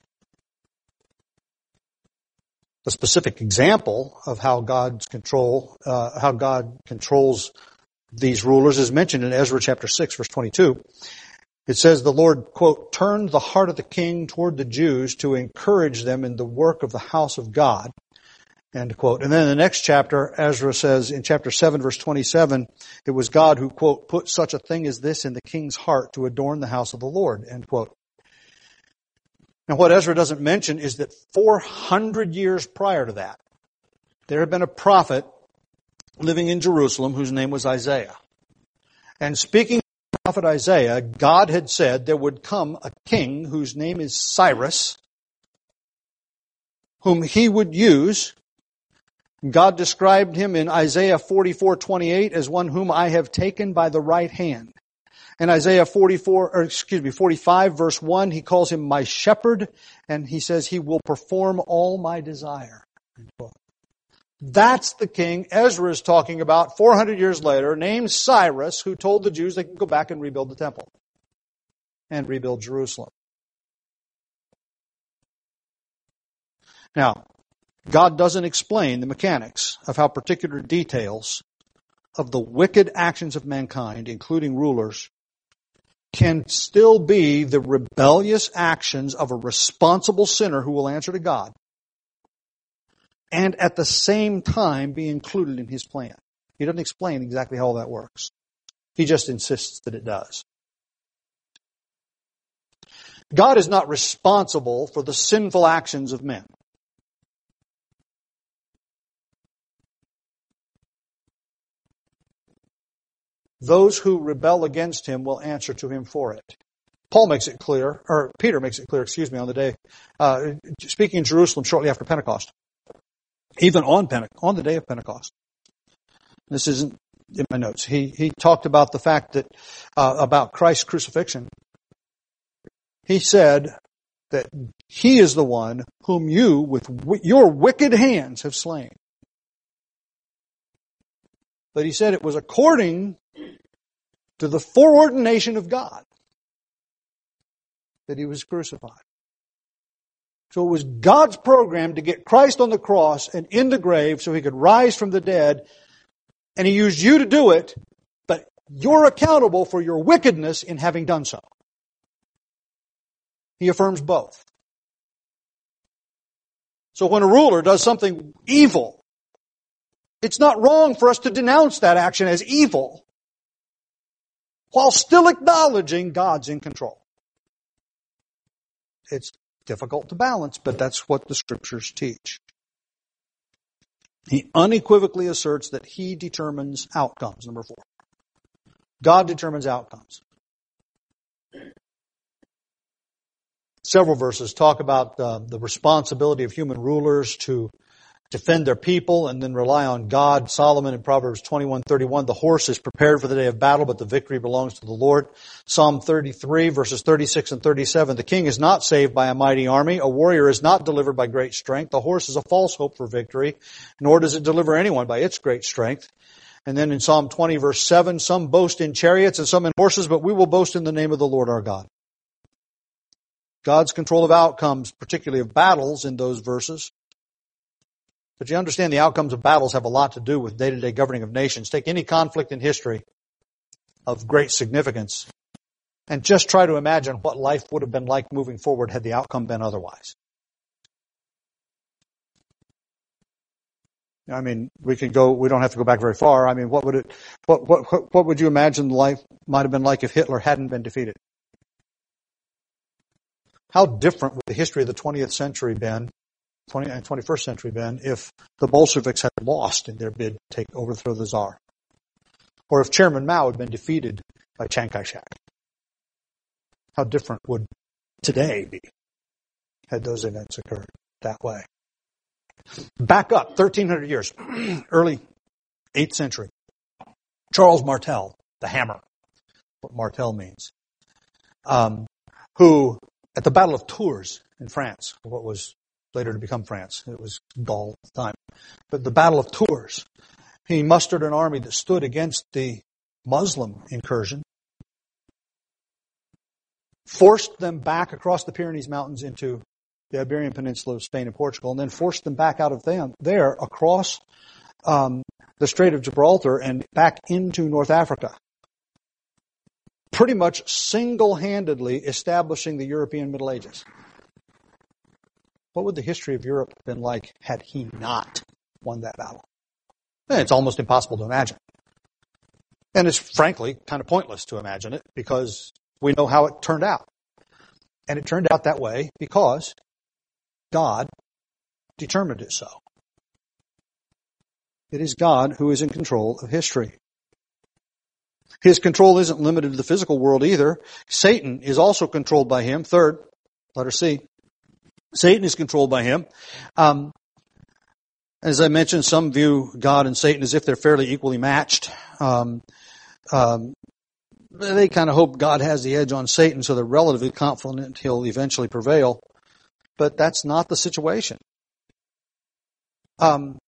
The specific example of how God's control, uh, how God controls these rulers is mentioned in Ezra chapter six, verse twenty-two. It says the Lord, quote, turned the heart of the king toward the Jews to encourage them in the work of the house of God, end quote. And then in the next chapter, Ezra says in chapter seven, verse twenty-seven, it was God who, quote, put such a thing as this in the king's heart to adorn the house of the Lord, end quote. Now, what Ezra doesn't mention is that four hundred years prior to that, there had been a prophet living in Jerusalem whose name was Isaiah. And speaking of the prophet Isaiah, God had said there would come a king whose name is Cyrus, whom he would use. God described him in Isaiah forty-four twenty-eight as one whom I have taken by the right hand. In Isaiah forty-four, or excuse me, forty-five verse one, he calls him my shepherd, and he says he will perform all my desire. That's the king Ezra is talking about four hundred years later, named Cyrus, who told the Jews they could go back and rebuild the temple and rebuild Jerusalem. Now, God doesn't explain the mechanics of how particular details of the wicked actions of mankind, including rulers, can still be the rebellious actions of a responsible sinner who will answer to God, and at the same time be included in his plan. He doesn't explain exactly how all that works. He just insists that it does. God is not responsible for the sinful actions of men. Those who rebel against him will answer to him for it. Paul makes it clear, or Peter makes it clear, excuse me, on the day, uh, speaking in Jerusalem shortly after Pentecost. Even on Pente- on the day of Pentecost. This isn't in my notes. He he talked about the fact that, uh, about Christ's crucifixion. He said that he is the one whom you, with w- your wicked hands, have slain. But he said it was according to the foreordination of God that he was crucified. So it was God's program to get Christ on the cross and in the grave so he could rise from the dead. And he used you to do it, but you're accountable for your wickedness in having done so. He affirms both. So when a ruler does something evil, it's not wrong for us to denounce that action as evil while still acknowledging God's in control. It's difficult to balance, but that's what the Scriptures teach. He unequivocally asserts that He determines outcomes. Number four. God determines outcomes. Several verses talk about uh, the responsibility of human rulers to defend their people and then rely on God. Solomon in Proverbs twenty-one thirty-one, the horse is prepared for the day of battle, but the victory belongs to the Lord. Psalm thirty-three, verses thirty-six and thirty-seven, the king is not saved by a mighty army. A warrior is not delivered by great strength. The horse is a false hope for victory, nor does it deliver anyone by its great strength. And then in Psalm twenty, verse seven, some boast in chariots and some in horses, but we will boast in the name of the Lord our God. God's control of outcomes, particularly of battles in those verses. But you understand the outcomes of battles have a lot to do with day-to-day governing of nations. Take any conflict in history of great significance and just try to imagine what life would have been like moving forward had the outcome been otherwise. I mean, we could go, we don't have to go back very far. I mean, what would it, what, what, what would you imagine life might have been like if Hitler hadn't been defeated? How different would the history of the twentieth century been, twentieth and twenty-first century been, if the Bolsheviks had lost in their bid to take overthrow the Tsar? Or if Chairman Mao had been defeated by Chiang Kai-shek? How different would today be had those events occurred that way? Back up thirteen hundred years, early eighth century. Charles Martel, the hammer, what Martel means, um, who at the Battle of Tours in France, what was later to become France, it was Gaul at the time, but the Battle of Tours, he mustered an army that stood against the Muslim incursion, forced them back across the Pyrenees Mountains into the Iberian Peninsula of Spain and Portugal, and then forced them back out of them, there across um, the Strait of Gibraltar and back into North Africa. Pretty much single-handedly establishing the European Middle Ages. What would the history of Europe have been like had he not won that battle? And it's almost impossible to imagine. And it's frankly kind of pointless to imagine it because we know how it turned out. And it turned out that way because God determined it so. It is God who is in control of history. His control isn't limited to the physical world either. Satan is also controlled by him. Third, letter C. Satan is controlled by him. Um, as I mentioned, some view God and Satan as if they're fairly equally matched. Um, um, they kind of hope God has the edge on Satan, so they're relatively confident he'll eventually prevail. But that's not the situation. Um,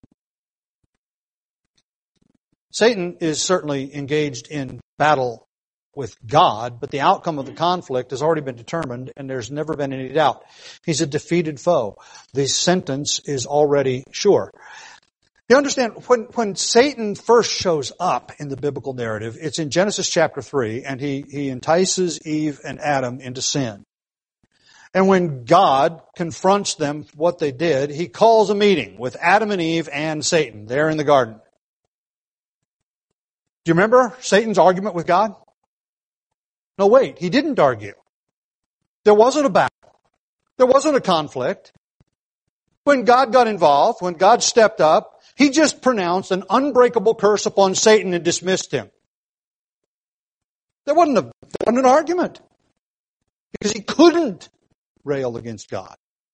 Satan is certainly engaged in battle with God, but the outcome of the conflict has already been determined, and there's never been any doubt. He's a defeated foe. The sentence is already sure. You understand, when, when Satan first shows up in the biblical narrative, it's in Genesis chapter three, and he, he entices Eve and Adam into sin. And when God confronts them for what they did, He calls a meeting with Adam and Eve and Satan there in the garden. Do you remember Satan's argument with God? No, wait, he didn't argue. There wasn't a battle. There wasn't a conflict. When God got involved, when God stepped up, He just pronounced an unbreakable curse upon Satan and dismissed him. There wasn't, a, there wasn't an argument. Because he couldn't rail against God.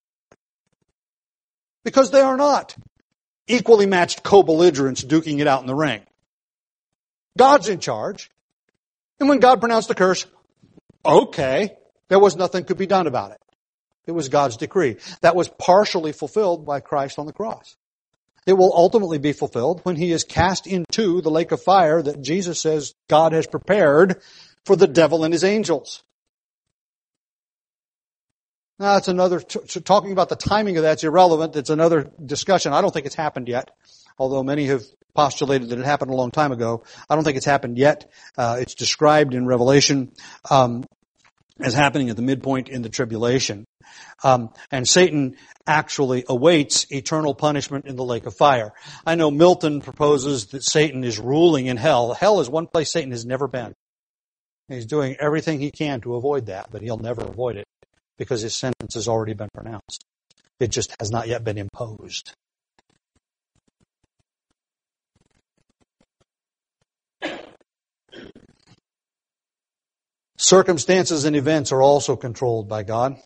Because they are not equally matched co-belligerents duking it out in the ring. God's in charge. And when God pronounced the curse, okay, there was nothing could be done about it. It was God's decree. That was partially fulfilled by Christ on the cross. It will ultimately be fulfilled when He is cast into the lake of fire that Jesus says God has prepared for the devil and his angels. Now, that's another, t- talking about the timing of that's irrelevant. It's another discussion. I don't think it's happened yet, although many have postulated that it happened a long time ago. I don't think it's happened yet. Uh, it's described in Revelation. Um, as happening at the midpoint in the tribulation. Um, and Satan actually awaits eternal punishment in the lake of fire. I know Milton proposes that Satan is ruling in hell. Hell is one place Satan has never been. He's doing everything he can to avoid that, but he'll never avoid it because his sentence has already been pronounced. It just has not yet been imposed. Circumstances and events are also controlled by God.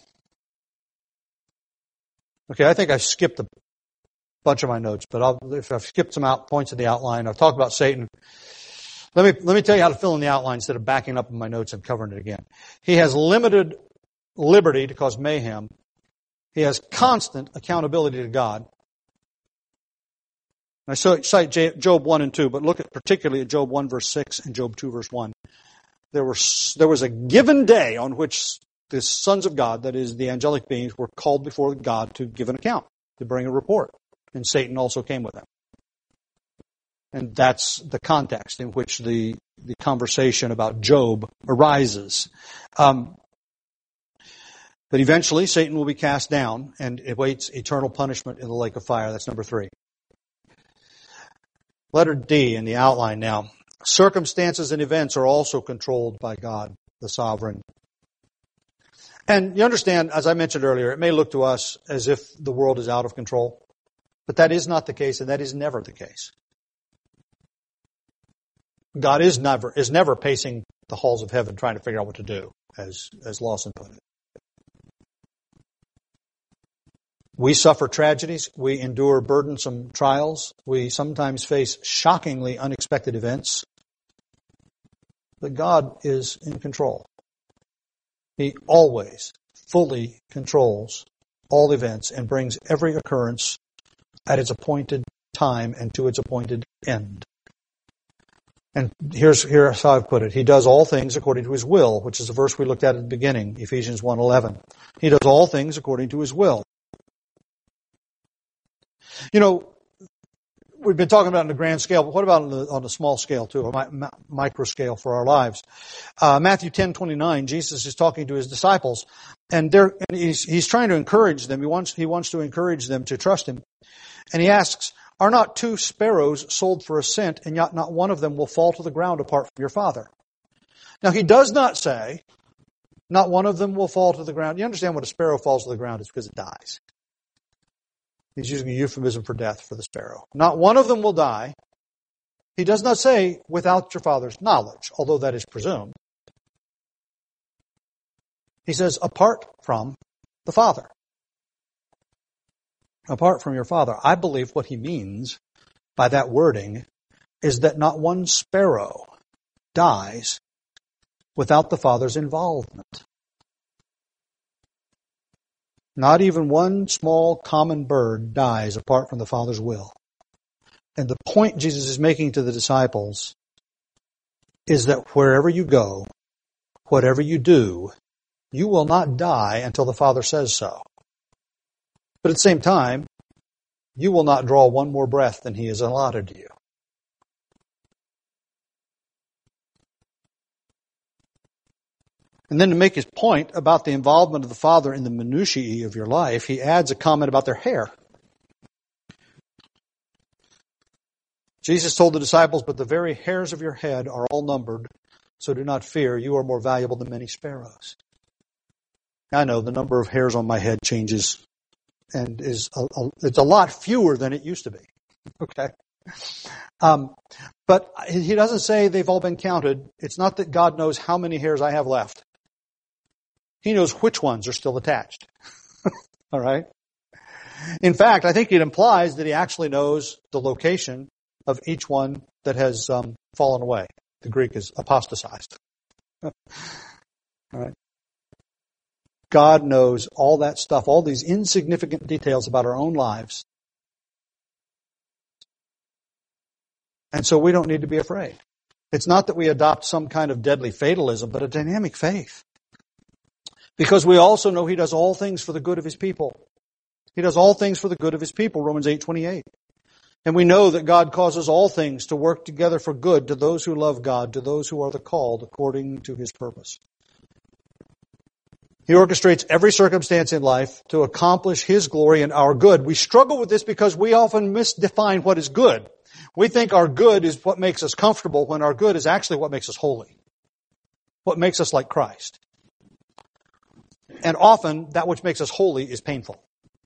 Okay, I think I've skipped a bunch of my notes, but I'll, if I've skipped some out points in the outline, I've talked about Satan. Let me, let me tell you how to fill in the outline instead of backing up in my notes and covering it again. He has limited liberty to cause mayhem. He has constant accountability to God. I cite Job one and two, but look at particularly at Job one verse six and Job two verse one. There was, there was a given day on which the sons of God, that is the angelic beings, were called before God to give an account, to bring a report. And Satan also came with them. And that's the context in which the, the conversation about Job arises. Um, but eventually Satan will be cast down and awaits eternal punishment in the lake of fire. That's number three. Letter D in the outline now. Circumstances and events are also controlled by God, the sovereign. And you understand, as I mentioned earlier, it may look to us as if the world is out of control. But that is not the case, and that is never the case. God is never is never pacing the halls of heaven trying to figure out what to do, as, as Lawson put it. We suffer tragedies. We endure burdensome trials. We sometimes face shockingly unexpected events. But God is in control. He always fully controls all events and brings every occurrence at its appointed time and to its appointed end. And here's, here's how I've put it. He does all things according to His will, which is the verse we looked at at the beginning, Ephesians one eleven. He does all things according to His will. You know, we've been talking about on the grand scale, but what about on the, on the small scale too, or mi- mi- micro scale for our lives? Uh, Matthew ten twenty-nine, Jesus is talking to His disciples, and they're, and he's, he's trying to encourage them. He wants, he wants to encourage them to trust Him. And He asks, are not two sparrows sold for a cent, and yet not one of them will fall to the ground apart from your Father? Now, He does not say, not one of them will fall to the ground. You understand when a sparrow falls to the ground, it's because it dies. He's using a euphemism for death for the sparrow. Not one of them will die. He does not say, without your Father's knowledge, although that is presumed. He says, apart from the Father. Apart from your Father. I believe what He means by that wording is that not one sparrow dies without the Father's involvement. Not even one small common bird dies apart from the Father's will. And the point Jesus is making to the disciples is that wherever you go, whatever you do, you will not die until the Father says so. But at the same time, you will not draw one more breath than He has allotted to you. And then to make his point about the involvement of the Father in the minutiae of your life, he adds a comment about their hair. Jesus told the disciples, but the very hairs of your head are all numbered, so do not fear, you are more valuable than many sparrows. I know the number of hairs on my head changes and is a, a, it's a lot fewer than it used to be. Okay? Um, but he doesn't say they've all been counted. It's not that God knows how many hairs I have left. He knows which ones are still attached. All right? In fact, I think it implies that He actually knows the location of each one that has um, fallen away. The Greek is apostatized. All right? God knows all that stuff, all these insignificant details about our own lives. And so we don't need to be afraid. It's not that we adopt some kind of deadly fatalism, but a dynamic faith. Because we also know He does all things for the good of His people. He does all things for the good of His people, Romans eight twenty-eight. And we know that God causes all things to work together for good to those who love God, to those who are the called according to His purpose. He orchestrates every circumstance in life to accomplish His glory and our good. We struggle with this because we often misdefine what is good. We think our good is what makes us comfortable when our good is actually what makes us holy. What makes us like Christ. And often that which makes us holy is painful.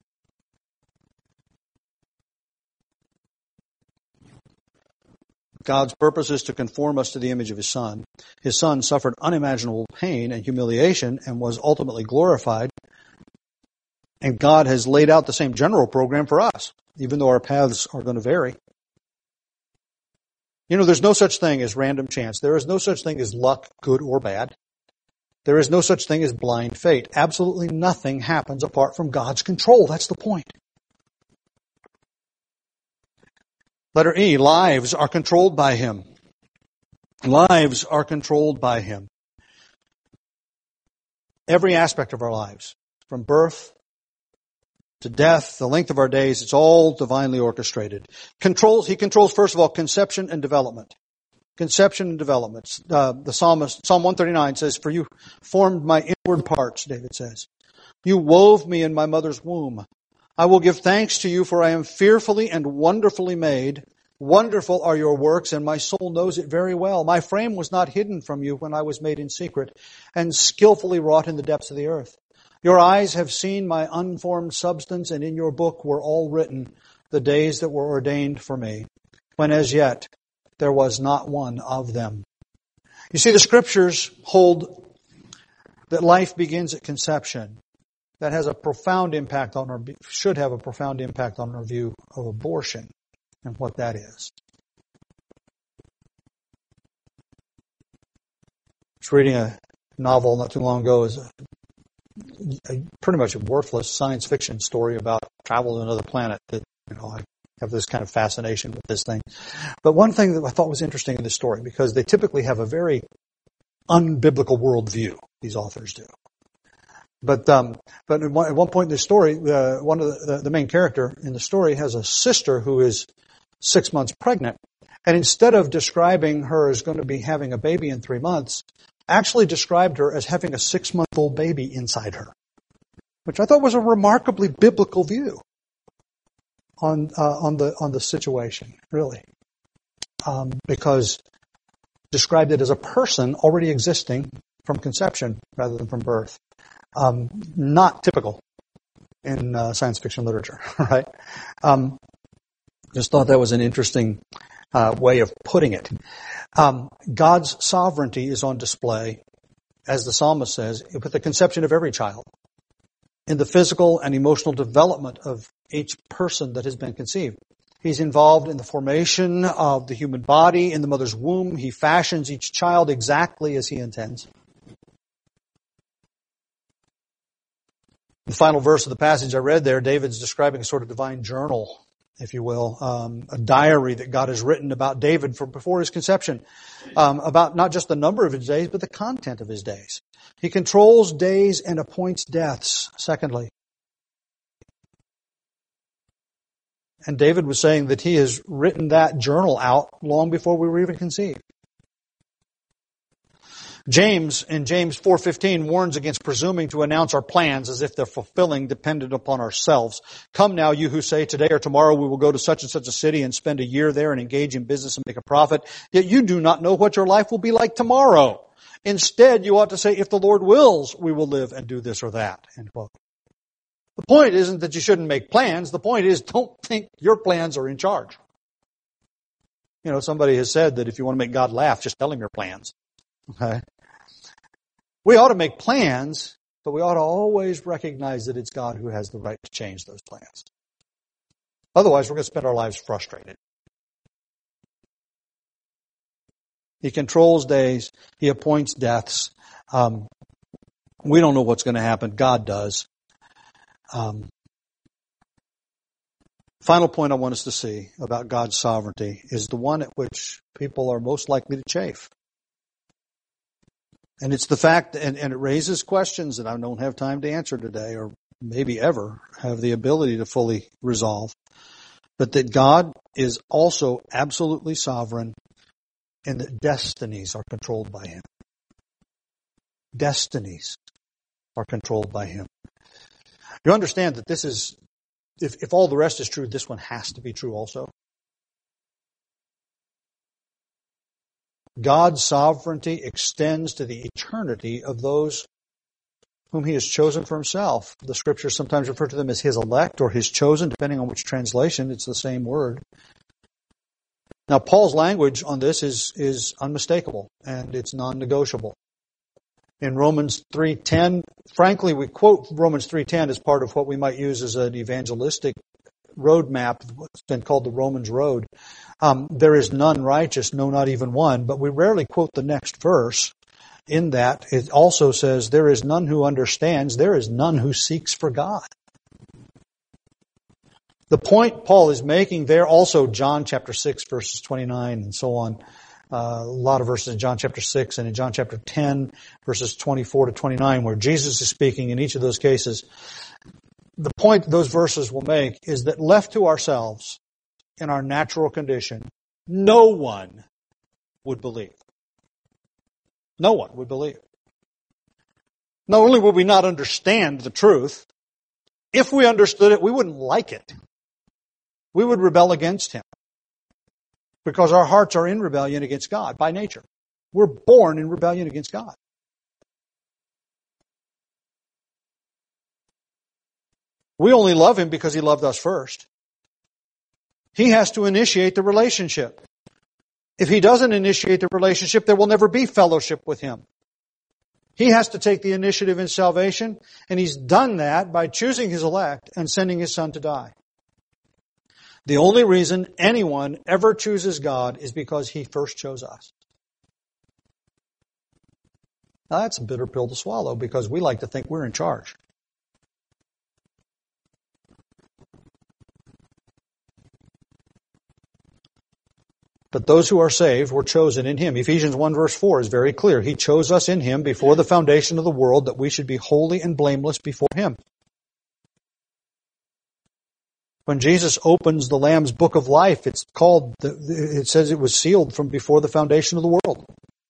God's purpose is to conform us to the image of His Son. His Son suffered unimaginable pain and humiliation and was ultimately glorified. And God has laid out the same general program for us, even though our paths are going to vary. You know, there's no such thing as random chance. There is no such thing as luck, good or bad. There is no such thing as blind fate. Absolutely nothing happens apart from God's control. That's the point. Letter E, lives are controlled by Him. Lives are controlled by Him. Every aspect of our lives, from birth to death, the length of our days, it's all divinely orchestrated. Controls, He controls, first of all, conception and development. Conception and development. Uh, the psalmist, Psalm one thirty-nine says, "For you formed my inward parts," David says. "You wove me in my mother's womb. I will give thanks to you, for I am fearfully and wonderfully made. Wonderful are your works, and my soul knows it very well. My frame was not hidden from you when I was made in secret, and skillfully wrought in the depths of the earth. Your eyes have seen my unformed substance, and in your book were all written the days that were ordained for me, when as yet there was not one of them." You see, the Scriptures hold that life begins at conception. That has a profound impact on our, should have a profound impact on our view of abortion and what that is. I was reading a novel not too long ago. Is a, a pretty much a worthless science fiction story about travel to another planet. That, you know, I have this kind of fascination with this thing. But one thing that I thought was interesting in this story, because they typically have a very unbiblical worldview, these authors do. But um, but at one, at one point in the story, uh, one of the, the, the main character in the story has a sister who is six months pregnant. And instead of describing her as going to be having a baby in three months, actually described her as having a six-month-old baby inside her, which I thought was a remarkably biblical view on uh, on the on the situation, really, um, because described it as a person already existing from conception rather than from birth. Um, not typical in uh, science fiction literature, right? Um, just thought that was an interesting uh, way of putting it. Um, God's sovereignty is on display, as the psalmist says, with the conception of every child, in the physical and emotional development of each person that has been conceived. He's involved in the formation of the human body in the mother's womb. He fashions each child exactly as He intends. The final verse of the passage I read there, David's describing a sort of divine journal, if you will, um, a diary that God has written about David from before his conception, um, about not just the number of his days, but the content of his days. He controls days and appoints deaths, secondly. And David was saying that he has written that journal out long before we were even conceived. James, in James four fifteen, warns against presuming to announce our plans as if their fulfilling depended upon ourselves. "Come now, you who say, today or tomorrow we will go to such and such a city and spend a year there and engage in business and make a profit. Yet you do not know what your life will be like tomorrow. Instead, you ought to say, if the Lord wills, we will live and do this or that." End quote. The point isn't that you shouldn't make plans. The point is, don't think your plans are in charge. You know, somebody has said that if you want to make God laugh, just tell Him your plans. Okay? We ought to make plans, but we ought to always recognize that it's God who has the right to change those plans. Otherwise, we're going to spend our lives frustrated. He controls days. He appoints deaths. Um, we don't know what's going to happen. God does. Um, final point I want us to see about God's sovereignty is the one at which people are most likely to chafe. And it's the fact, and, and it raises questions that I don't have time to answer today, or maybe ever have the ability to fully resolve. But that God is also absolutely sovereign, and that destinies are controlled by Him. Destinies. are controlled by Him. You understand that this is, if, if all the rest is true, this one has to be true also. God's sovereignty extends to the eternity of those whom He has chosen for Himself. The Scriptures sometimes refer to them as His elect or His chosen, depending on which translation. It's the same word. Now, Paul's language on this is, is unmistakable, and it's non-negotiable. In Romans three ten, frankly, we quote Romans three ten as part of what we might use as an evangelistic roadmap, what's been called the Romans Road. Um, there is none righteous, no, not even one, but we rarely quote the next verse. In that, it also says, there is none who understands, there is none who seeks for God. The point Paul is making there, also John chapter six, verses twenty-nine and so on, uh, a lot of verses in John chapter six and in John chapter ten, verses twenty-four to twenty-nine, where Jesus is speaking in each of those cases. The point those verses will make is that left to ourselves, in our natural condition, no one would believe. No one would believe. Not only would we not understand the truth, if we understood it, we wouldn't like it. We would rebel against Him. Because our hearts are in rebellion against God by nature. We're born in rebellion against God. We only love Him because He loved us first. He has to initiate the relationship. If He doesn't initiate the relationship, there will never be fellowship with Him. He has to take the initiative in salvation, and He's done that by choosing His elect and sending His Son to die. The only reason anyone ever chooses God is because He first chose us. Now that's a bitter pill to swallow because we like to think we're in charge. But those who are saved were chosen in Him. Ephesians one verse four is very clear. He chose us in Him before the foundation of the world that we should be holy and blameless before Him. When Jesus opens the Lamb's book of life, it's called, it says it was sealed from before the foundation of the world.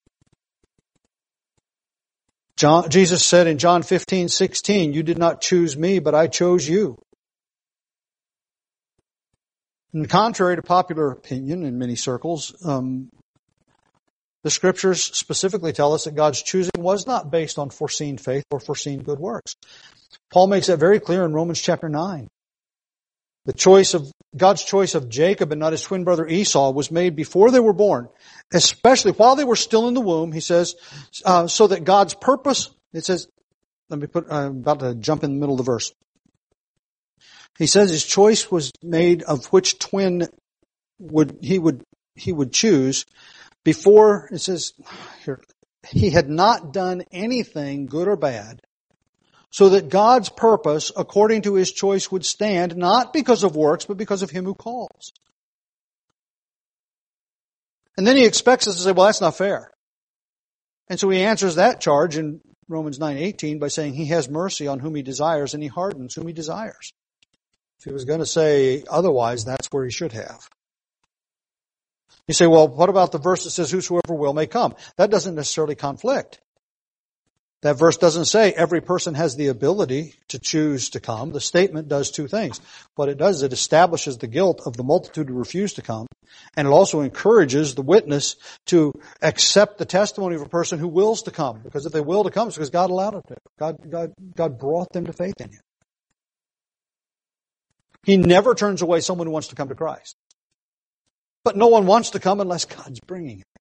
John, Jesus said in John fifteen sixteen, you did not choose me, but I chose you. And contrary to popular opinion in many circles, um, the Scriptures specifically tell us that God's choosing was not based on foreseen faith or foreseen good works. Paul makes that very clear in Romans chapter nine. The choice of God's choice of Jacob and not his twin brother Esau was made before they were born, especially while they were still in the womb. He says, uh, so that God's purpose. It says, let me put. I'm about to jump in the middle of the verse. He says his choice was made of which twin would he would he would choose before. It says here, he had not done anything good or bad, so that God's purpose, according to His choice, would stand, not because of works, but because of Him who calls. And then He expects us to say, well, that's not fair. And so He answers that charge in Romans nine eighteen by saying He has mercy on whom He desires, and He hardens whom He desires. If He was going to say otherwise, that's where He should have. You say, well, what about the verse that says, whosoever will may come? That doesn't necessarily conflict. That verse doesn't say every person has the ability to choose to come. The statement does two things. What it does is it establishes the guilt of the multitude who refuse to come, and it also encourages the witness to accept the testimony of a person who wills to come. Because if they will to come, it's because God allowed it to. God, God, God brought them to faith in Him. He never turns away someone who wants to come to Christ. But no one wants to come unless God's bringing it.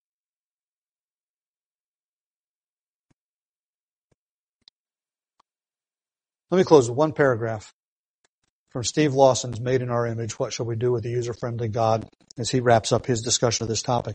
Let me close with one paragraph from Steve Lawson's Made in Our Image, What Shall We Do with a User-Friendly God, as he wraps up his discussion of this topic.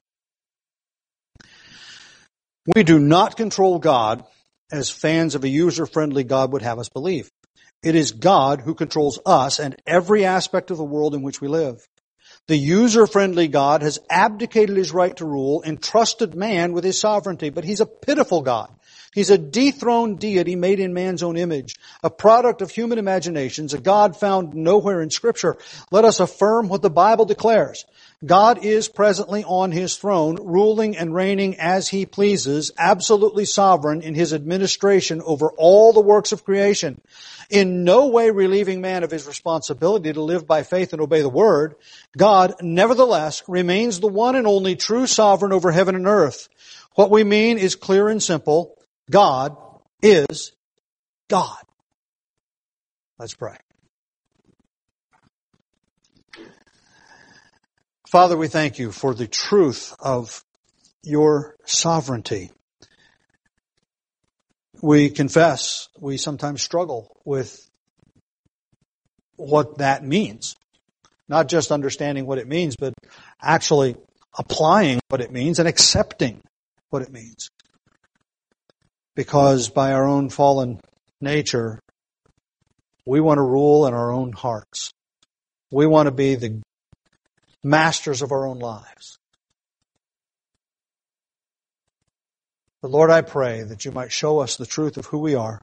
We do not control God as fans of a user-friendly God would have us believe. It is God who controls us and every aspect of the world in which we live. The user-friendly God has abdicated His right to rule, entrusted man with His sovereignty, but He's a pitiful God. He's a dethroned deity made in man's own image, a product of human imaginations, a God found nowhere in Scripture. Let us affirm what the Bible declares. God is presently on His throne, ruling and reigning as He pleases, absolutely sovereign in His administration over all the works of creation, in no way relieving man of his responsibility to live by faith and obey the Word. God, nevertheless, remains the one and only true sovereign over heaven and earth. What we mean is clear and simple. God is God. Let's pray. Father, we thank You for the truth of Your sovereignty. We confess we sometimes struggle with what that means. Not just understanding what it means, but actually applying what it means and accepting what it means. Because by our own fallen nature, we want to rule in our own hearts. We want to be the masters of our own lives. But Lord, I pray that You might show us the truth of who we are.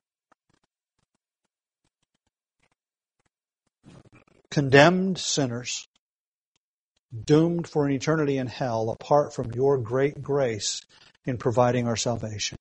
Condemned sinners, doomed for an eternity in hell apart from Your great grace in providing our salvation.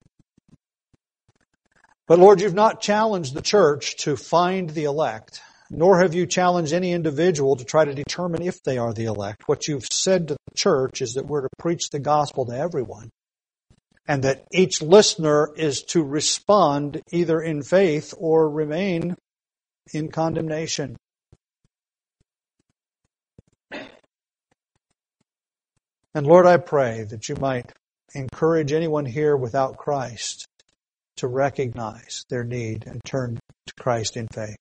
But Lord, You've not challenged the church to find the elect, nor have You challenged any individual to try to determine if they are the elect. What You've said to the church is that we're to preach the gospel to everyone, and that each listener is to respond either in faith or remain in condemnation. And Lord, I pray that You might encourage anyone here without Christ to recognize their need and turn to Christ in faith.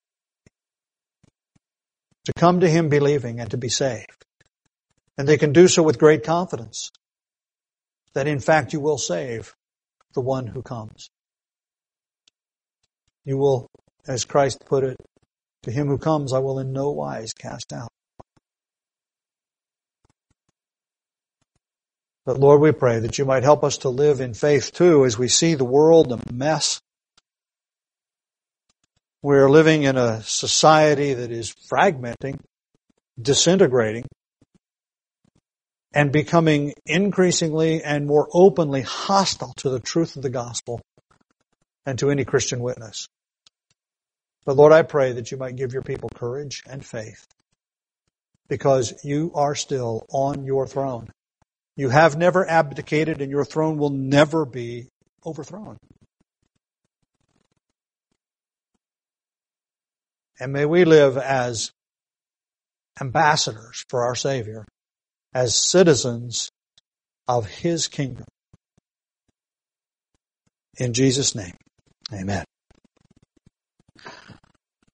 To come to Him believing and to be saved. And they can do so with great confidence that in fact You will save the one who comes. You will, as Christ put it, to him who comes I will in no wise cast out. But Lord, we pray that You might help us to live in faith too as we see the world a mess. We're living in a society that is fragmenting, disintegrating, and becoming increasingly and more openly hostile to the truth of the gospel and to any Christian witness. But Lord, I pray that You might give Your people courage and faith, because You are still on Your throne. You have never abdicated, and Your throne will never be overthrown. And may we live as ambassadors for our Savior, as citizens of His kingdom. In Jesus' name, amen.